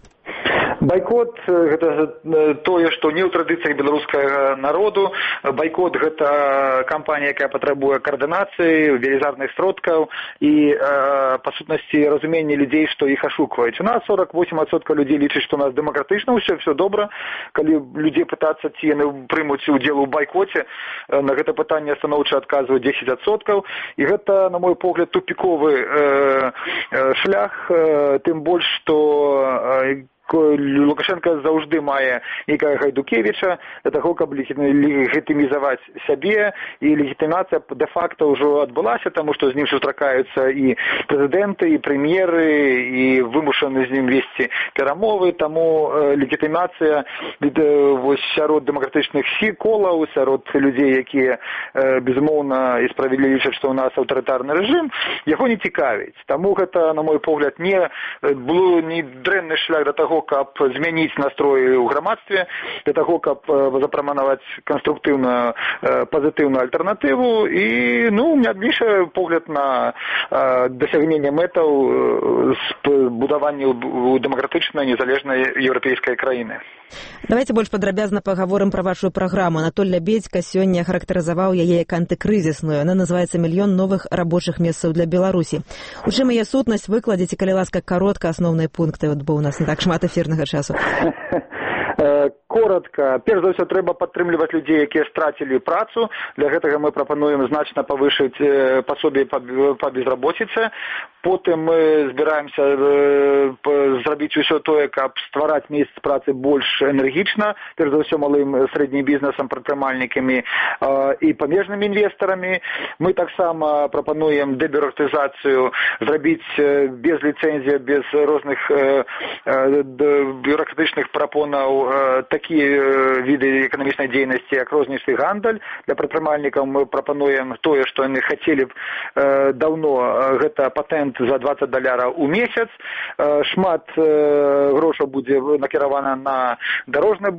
Байкот – гэта тое, што не ў традыцыях беларускага народу. Байкот – гэта кампанія, якая патрабуе каардынацыі, велізарных сродкаў і, па сутнасці, разумення людзей, што іх ашукваюць. У нас сорок восемь адсоткаў людзей лічаць, што у нас дэмакратычна ўсё, все добра. Калі людзей пытацца, ці яны прымуць удзел у байкоце, на гэта пытанне станоўча адказваюць дзесяць адсоткаў. І гэта, на мой погляд, тупіковы э, э, шлях, э, тым больш, што Лукашенко заўжды мае нейкага Гайдукевіча для таго, каб легітымізаваць сябе, і легітымацыя дэ-факта ўжо адбылася, таму што з ім сустракаюцца і прэзідэнты, і прэм'еры, і вымушаны з ім весці перамовы, таму легітымацыя вось сярод дэмакратычных колаў, сярод людзей, якія безумоўна і справядліва лічаць, што ў нас аўтарытарны рэжым, яго не цікавіць. Таму гэта, на мой погляд, не было не дрэнны шлях да таго, каб змяніць настроі ў грамадстве, для таго, каб запрапанаваць канструктыўную пазітыўную альтэрнатыву. І, ну, у меня бліжшы погляд на дасягненне мэтаў з будавання дэмакратычнай незалежнай еўрапейскай краіны. Давайте больш падрабязна пагаворым пра вашу праграму. Анатоль Лябедзька сёння характарызаваў яе як антыкрызісную. Яна называецца «Мільён новых рабочых месцаў для Беларусі». У чым яе сутнасць? Выкладзеце, калі ласка, каротка асноўныя пункты, от, бо у нас не так шмат эфірнага часу. Коротко. Перш за ўсё, трэба падтрымліваць людзей, якія страцілі працу. Для гэтага мы прапануем значна павышыць пасобі па безработіцы. Потым мы збіраемся зрабіць усё тое, каб ствараць месцы працы больш энергічна, перш за ўсё малым срэднім бізнесам, прадпрымальнікамі і памежнымі інвестарамі. Мы таксама прапануем дэбюрократызацыю, зрабіць без ліцэнзій, без розных бюрократычных прапонаў такі такія віды эканамічнай дзейнасці, як рознічны гандаль. Для прадпрымальнікаў мы прапануем тое, што яны хацелі б даўно, гэта патэнт за двадцать даляраў у месяц. Шмат грошаў будзе накіравана на дарожнае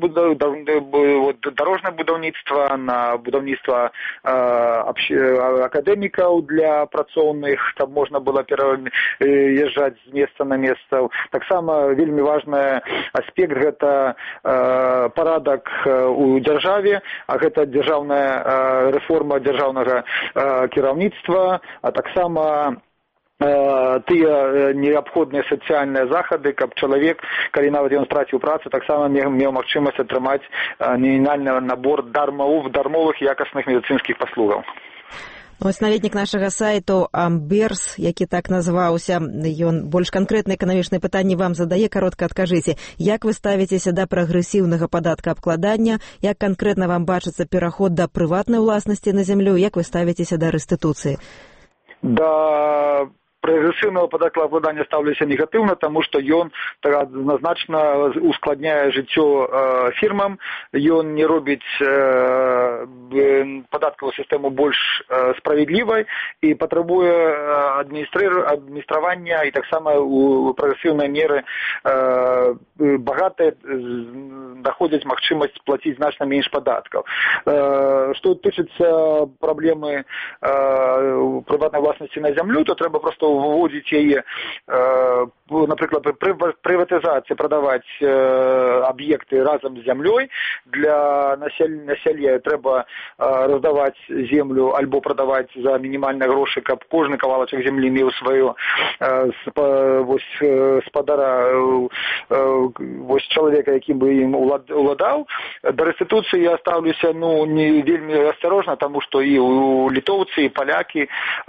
будаўніцтва, на будаўніцтва акадэмікаў для працоўных, каб можна было пераязджаць з месца на месца. Таксама вельмі важны аспект – гэта парадак у дзяржаве, а гэта дзяржаўная рэформа дзяржаўнага кіраўніцтва, а таксама тыя неабходныя сацыяльныя захады, каб чалавек, калі нават ён страціў працу, таксама меў магчымасць атрымаць мінімальны набор дармовых якасных медыцынскіх паслугаў. Ось наведнік нашага сайту Амберс, які так назваўся, ён больш канкрэтныя эканамічныя пытанні вам задае. Каротка адкажыце, як вы ставіцеся да прагрэсіўнага падатка абкладання, як канкрэтна вам бачыцца пераход да прыватнай уласнасці на зямлю, як вы ставіцеся да рэстытуцыі? Да прагрэсіўнага падатка абкладання стаўлюся негатыўна, таму што ён адназначна ускладняе жыццё фірмам, ён не робіць падаткавую сістэму больш справядлівай і патрабуе адміністравання, і таксама у прагрэсіўнай меры багатыя знаходзяць магчымасць плаціць значна менш падаткаў. Што тычыцца праблемы прыватнай уласнасці на зямлю, то трэба проста выводзіць яе, напрыклад, прыватызацыі, прадаваць аб'екты разам з зямлёй. Для насельніцтва трэба раздаваць землю альбо прадаваць за мінімальныя грошы, каб кожны кавалачак зямлі меў сваё спадара, чалавека, якім бы ім уладаў. Да рэстытуцыі я ставлюся ну, не вельмі асцярожна, таму што і у літоўцы, і палякі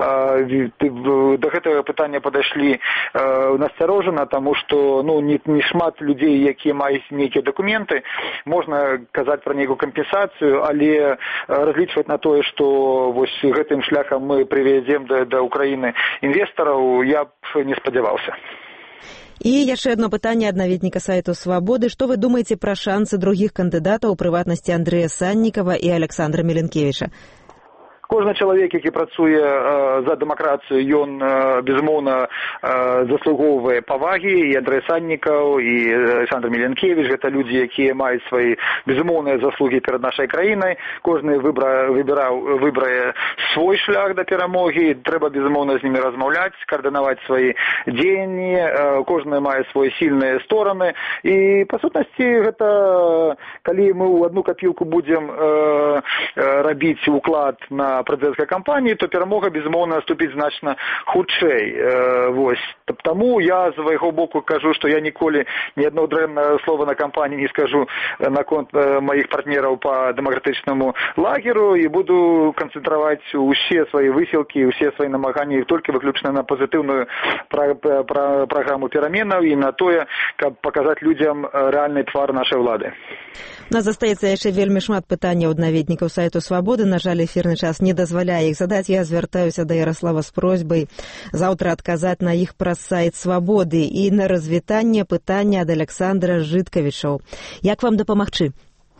да гэтага пытання падышлі насцярожана, таму што ну, не, не шмат людзей, якія маюць нейкія дакументы. Можна казаць пра нейкую кампенсацыю, але разлічваць на тое, што вось гэтым шляхам мы прывядзем да, да Украіны інвестараў, я б не спадзяваўся. І яшчэ одно пытанне ад наведніка сайту «Свабоды». Што вы думаеце пра шансы другіх кандыдатаў, у прыватнасці Андрэя Саннікава і Александра Меленкевіча? Кожны чалавек, які працуе э, за дэмакратыю, ён, э, безумоўна, э, заслугоўвае павагі. І Андрэй Саннікаў, і Александр Меленкевіч – гэта людзі, якія маюць свае безумоўныя заслугі перад нашай краінай. Кожны выбра, выбіраў, выбрае свой шлях да перамогі. Трэба, безумоўна, з німі размаўляць, каардынаваць свае дзеянні. Э, кожны мае свае сільныя стороны. І, па сутнасці, гэта, калі мы ў одну капілку будзем э, рабіць уклад на прэзідэнцкай кампаніі, то перамога, безумоўна, наступіць значна хутчэй. Э, вось. Таму я з свайго боку кажу, што я ніколі ні адно дрэннае слова на кампаніі не скажу наконт маіх партнераў па дэмакратычнаму лагеру і буду канцэнтраваць усе свае высілкі, усе свае намаганні толькі выключна на пазітыўную пра, пра, праграму пераменаў і на тое, каб паказаць людзям рэальны твар нашай улады. У нас застаецца яшчэ вельмі шмат пытанняў ад наведнікаў сайту «Свабоды». На жаль, эфірны час не дазваляе іх задаць. Я звяртаюся да Яраслава з просьбай заўтра адказаць на іх праз сайт «Свабоды» і на развітанне пытання ад Александра Жыткавічаў. Як вам дапамагчы?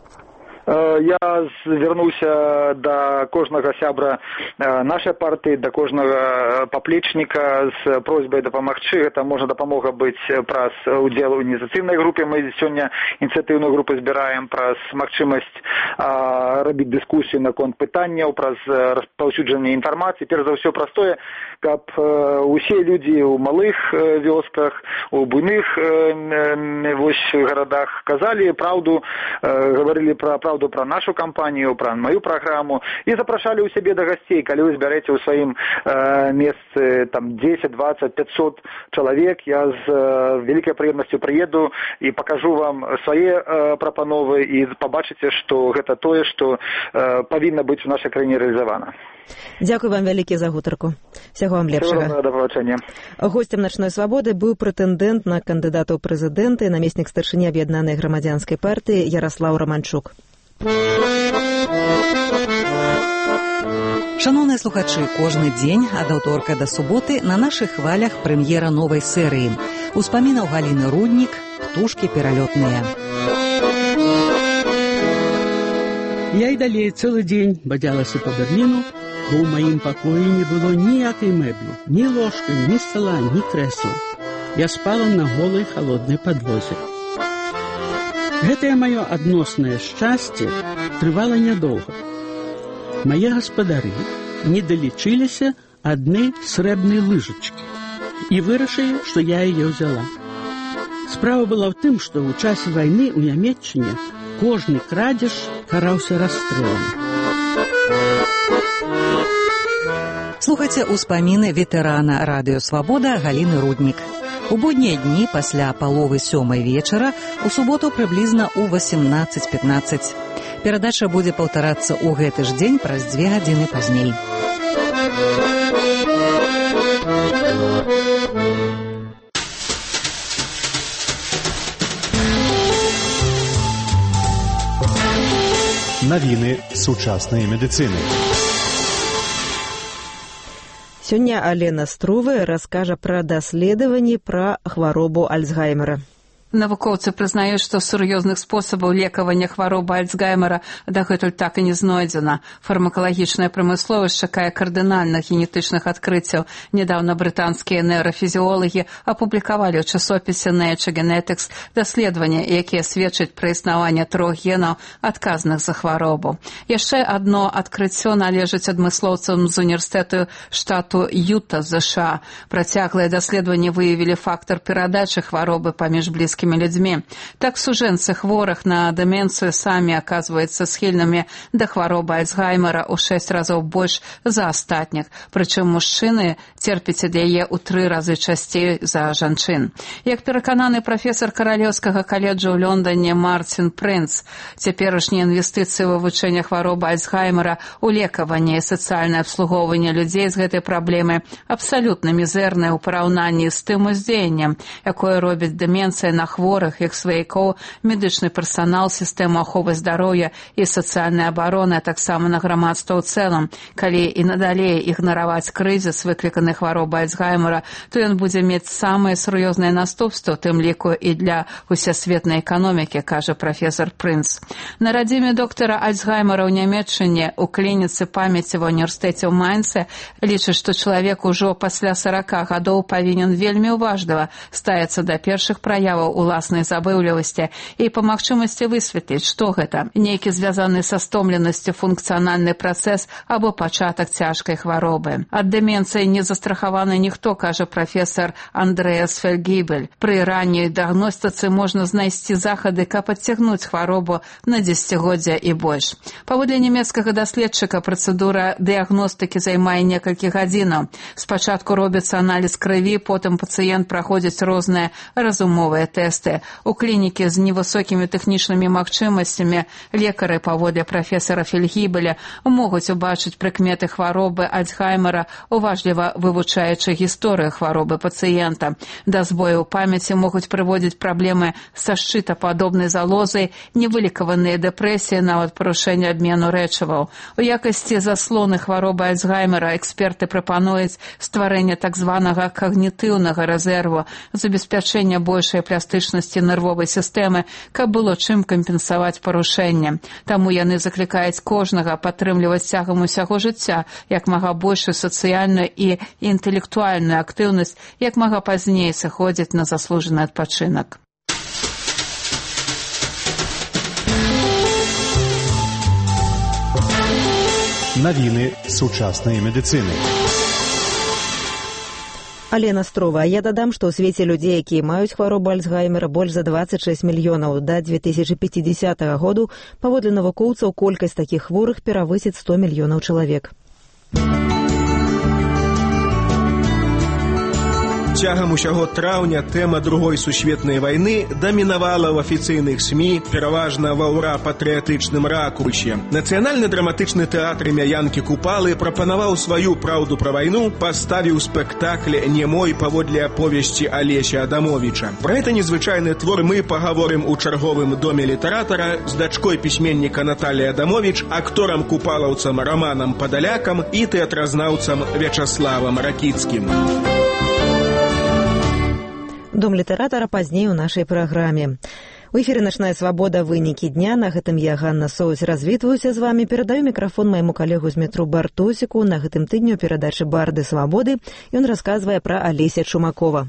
Я звярнуўся да кожнага сябра нашай партыі, да кожнага паплечніка з просьбай дапамагчы. Гэта можа дапамога быць праз удзел у ініцыятыўнай групе. Мы сёння ініцыятыўную групу збіраем праз магчымасць а, рабіць дыскусію наконт пытанняў, праз распаўсюджанне інфармацыі. Перш за ўсё праз тое, каб усе людзі ў малых вёсках, у буйных вось гарадах казалі праўду, гаварылі пра праўду пра нашу кампанію, пра маю праграму і запрашалі ў сябе да гасцей. Калі вы збярэце ў сваім э, месцы там дзесяць, дваццаць, пятьсот чалавек, я з э, вялікай прыемнасцю прыеду і пакажу вам свае э, прапановы і пабачыце, што гэта тое, што э, павінна быць у нашай краіне рэалізавана. Дзякуй вам вялікі за гутарку. Всяго вам лепшага. Гостем «Начной свабоды» быў прэтэндэнт на кандыдата ў прэзідэнты, намеснік старшыні аб'яднанай грамадзянскай партыі Яраслаў Романчук. Шановныя слухачы, кожны дзень ад аўторка да суботы на нашых хвалях прэм'ера новай серыі. Успамінаў Галіны Руднік, птушкі пералётныя. Я і далей цэлы дзень бадзялася па Берліну, бо ў маім пакоі не было ніякай мэблі, ні ложка, ні стала, ні крэсла. Я спала на голай халоднай падлозе. Гэтае маё адноснае шчасце трывала нядоўга. Мае гаспадары не далічыліся адны срэбнай лыжачкі і вырашылі, што я яе ўзяла. Справа была ў тым, што ў часе вайны ў Нямецчыне кожны крадзеж караўся расстрэлам. Слухайце ўспаміны ветэрана радыё «Свабода» Галіны Руднік. У буднія дні пасля паловы сёмай вечара, у суботу прыблізна ў васемнаццаць пятнаццаць. Перадача будзе паўтарацца ў гэты ж дзень праз дзве гадзіны пазней. Навіны сучаснай медыцыны. Сёння Алена Струве раскажа пра даследаванні пра хваробу Альцгаймера. Навукоўцы прызнаюць, што сур'ёзных спосабаў лекавання хваробы Альцгаймера дагэтуль так і не знойдзена. Фармакалагічная прамысловасць чакае кардынальных генетычных адкрыццяў. Нядаўна брытанскія нейрафізіолагі апублікавалі ў часопісе Nature Genetics даследаванні, якія сведчаць пра існаванне трох генаў, адказных за хваробу. Яшчэ адно адкрыццё належыць адмыслоўцам з універсітэту штату Юта, ЗША. Працяглыя даследаванні выявілі фактар перадачы хваробы паміж блізкімі людзьмі. Так сужэнцы хворых на дэмэнцыю самі аказваюцца схільнымі да хваробы Альцгаймера ў шэсць разоў больш за астатніх. Прычым мужчыны церпяць ад яе ў тры разы часцей за жанчын. Як перакананы прафесар Каралеўскага каледжа ў Лондоне Марцін Прынц, цяперашнія інвестыцыі ў вывучэнне хваробы Альцгаймера, у лекаванне і сацыяльнае абслугоўванне людзей з гэтай праблемай абсалютна мізэрнае ў параўнанні з тым уздзеяннем, якое робіць дэмэнцыя на хворых, іх сваякоў, медычны персанал, сістэма аховы здароўя і сацыяльнай абароны, а таксама на грамадства ў цэлым. Калі і надалей ігнараваць крызіс, выкліканы хваробай Альцгаймера, то ён будзе мець самыя сур'ёзныя наступствы, у тым ліку і для усесветнай эканомікі, кажа прафесар Прынц. На радзіме доктара Альцгаймера ў Нямецчыне у клініцы памяці ва універсітэце ў Майнце лічыць, што чалавек ужо пасля сарака гадоў павінен вельмі уважліва ставіцца да першых праяваў уласнай забыўлівасці і па магчымасці высветліць, што гэта, нейкі звязаны са стомленасцю функцыянальны працэс або пачатак цяжкай хваробы. Ад дэмэнцыі не застрахаваны ніхто, кажа прафесар Андрэас Фельгібель. Пры ранняй дыагностыцы можна знайсці захады, каб адцягнуць хваробу на дзесяцігоддзя і больш. Паводле нямецкага даследчыка, працэдура дыагностыкі займае некалькі гадзінаў. Спачатку робіцца аналіз крыві, потым пацыент праходзіць розныя разумовыя тэсты. У клінікі з невысокімі тэхнічнымі магчымасцямі лекары, паводле прафесара Фельгібеля, могуць убачыць прыкметы хваробы Альцгаймера, уважліва вывучаючы гісторыю хваробы пацыента. Да збою ў памяці могуць прыводзіць праблемы са шчытападобнай залозай, невылікаваныя дэпрэсіі, нават парушэнне абмену рэчываў. У якасці заслоны хваробы Альцгаймера эксперты прапануюць стварэнне так званага когнітыўнага рэзерву, забеспячэння большай пластычнасці нервовай сістэмы, каб было чым кампенсаваць парушэнне. Таму яны заклікаюць кожнага падтрымліваць цягам усяго жыцця як мага большую сацыяльную і інтэлектуальную актыўнасць, як мага пазней сыходзіць на заслужаны адпачынак. Навіны сучаснай медыцыны. Алена Строва, я дадам, што ў свеце людзей, якія маюць хваробу Альцгаймера, больш за дваццаць шэсць мільёнаў. Да дзве тысячы пяцідзясятага году, паводле навукоўцаў, колькасць такіх хворых перавысіць сто мільёнаў чалавек. Цягам усяго траўня тэма другой сусветнай вайны дамінавала ў афіцыйных СМІ, пераважна ва ўра патрыятычным ракурсе. Нацыянальны драматычны тэатр імя Янкі Купалы прапанаваў сваю праўду пра вайну, паставіў спектакль немой паводле аповесці Алеся Адамовіча. Пра гэта незвычайны твор мы пагаворым у чарговым доме літаратара з дачкой пісьменніка Наталіяй Адамовіч, акторам купалаўцам Раманам Падалякам і тэатразнаўцам Вячаславам Ракіцкім. Дом літаратара пазней у нашай праграме. У эфіры «Начная свабода. Вынікі дня». На гэтым я, Ганна Соусь, развітваюся з вами. Перадаю мікрафон майму калегу з метро Бартосіку. На гэтым тыдню перадачы «Барды свабоды». Ён расказвае пра Алеся Чумакова.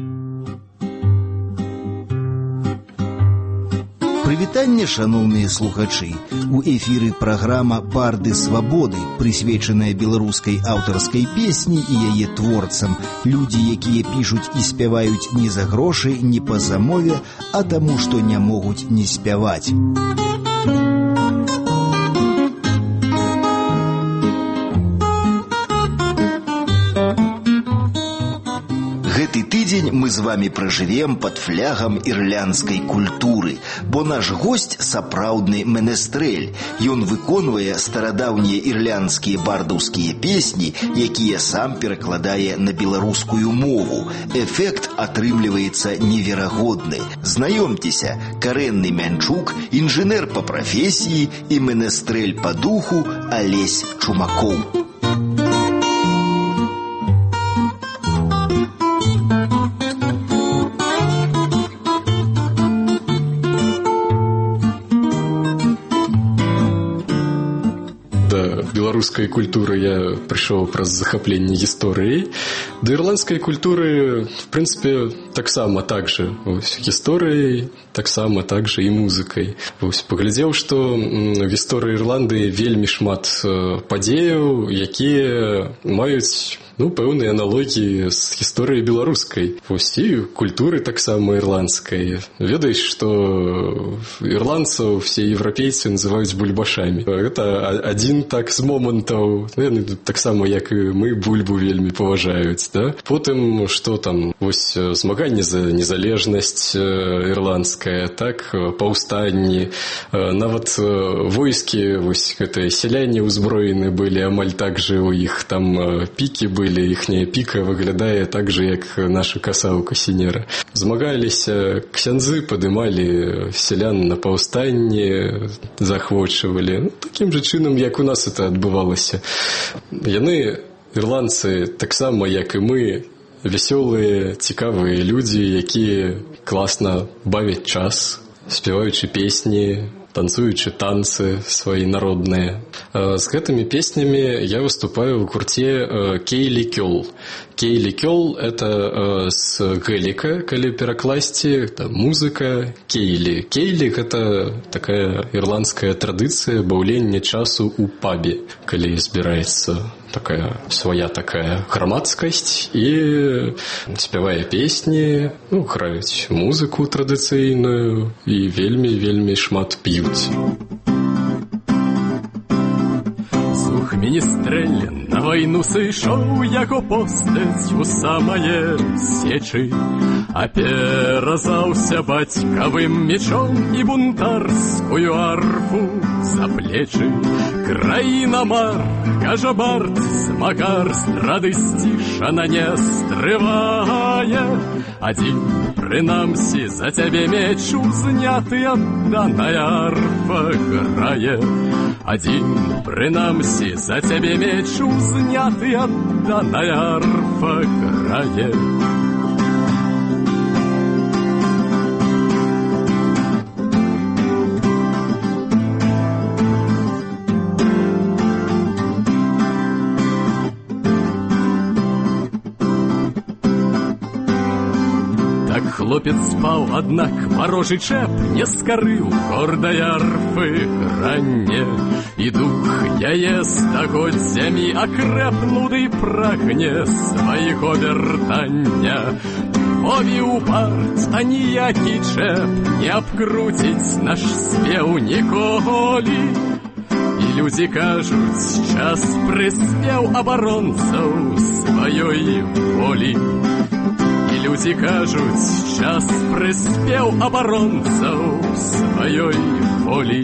Прывітанне, шаноўныя слухачы. У эфіры праграма «Барды свабоды», прысвечаная беларускай аўтарскай песні і яе творцам. Людзі, якія пішуць і спяваюць не за грошы, не па замове, а таму, што не могуць не спяваць. Гэты тыдзень мы з вами пражывем пад флягам ірландскай культуры, бо наш госць сапраўдны менестрэль. Ён выконвае старадаўнія ірландскія бардаўскія песні, якія сам перакладае на беларускую мову. Эфект атрымліваецца неверагодны. Знаёмцеся, Карэнны Мянчук, інжынер па прафесіі і менестрэль па духу Алесь Чумакоў. Беларускай культуры я прыйшоў праз захапленне гісторыяй. Да ірландскай культуры, в прынцыпе, таксама так же. Вось, гісторыяй, таксама так же і музыкай. Вось, паглядзеў, што в гісторыі Ірландыі вельмі шмат падзеяў, якія маюць ну, пэўныя аналогіі з гісторыяй беларускай. Вось, і культуры таксама ірландскай. Ведаеш, што ірландцаў все еўрапейцы называюць бульбашамі. Гэта адзін так з момантаў, ну, таксама як і мы бульбу вельмі паважаюць, да? Потым, што там, вось, змаганне за незалежнасць ірландская, так, паўстанні, нават войскі, вось, гэтыя сяляне ўзброены былі, амаль так же у іх там пікі былі, іхняя піка выглядае так же, як наша каса ў касінера. Змагаліся ксяндзы, падымалі сялян на паўстанні, захвочвалі. Ну, такім же чынам, як у нас это адбывалася. Яны, ірландцы, таксама, як і мы, весёлыя, цікавыя людзі, якія класна бавяць час, спяваючы песні, танцуючы танцы свои народныя. З гэтымі песнямі я выступаю ў гурце Кейлі Кёл. Кейлі Кёл – это з гэліка, калі перакласці, это музыка Кейлі. Кейлі – гэта такая ірландская традыцыя баўлення часу ў пабе, калі збіраецца такая свая такая грамадскасць і спявае песні, ну, граюць музыку традыцыйную і вельмі-вельмі шмат п'юць. Сух міністрэль на вайну сышоў яго постаць у самае сечы, аперазаўся бацькавым мечом і бунтарскую арфу за плечы. Краіна мар, кажа бард, смагар з радасці шана не стрывае. Адзін, прынамсі, за цябе меч узняты, адданая арфа грае. Адзін, прынамсі, за цябе меч узняты, адданая арфа грае. Хлопец спаў, аднак варожы чэп не скарыў гордай арфы гранне. І дух яе стагоддзямі акрэп нудай прагне свайго вяртання. Мовіў бард, а ніякі чэп не абкруціць наш спеў ніколі. І людзі кажуць, час прыспеў абаронцаў сваёй волі. Людзі кажуць, час прыспеў абаронцаў сваёй волі.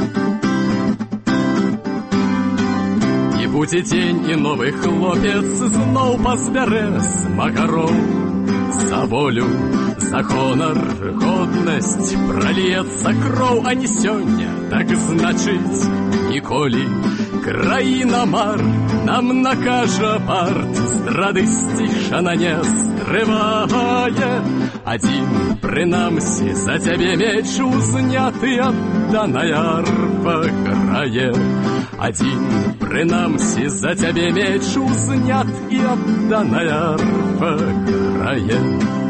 І будзе дзень, і новы хлопец зноў пазбярэ смагароў. За волю, за гонар, годнасць праліецца кроў, а не сёння, так значыць, ніколі. Краіна мар нам накажа бард, з радасці шана не стрывае. Один, прынамсі, за цябе меч узняты, адданая арфа грае. Один, прынамсі, за цябе меч узнят, і адданая арфа грае.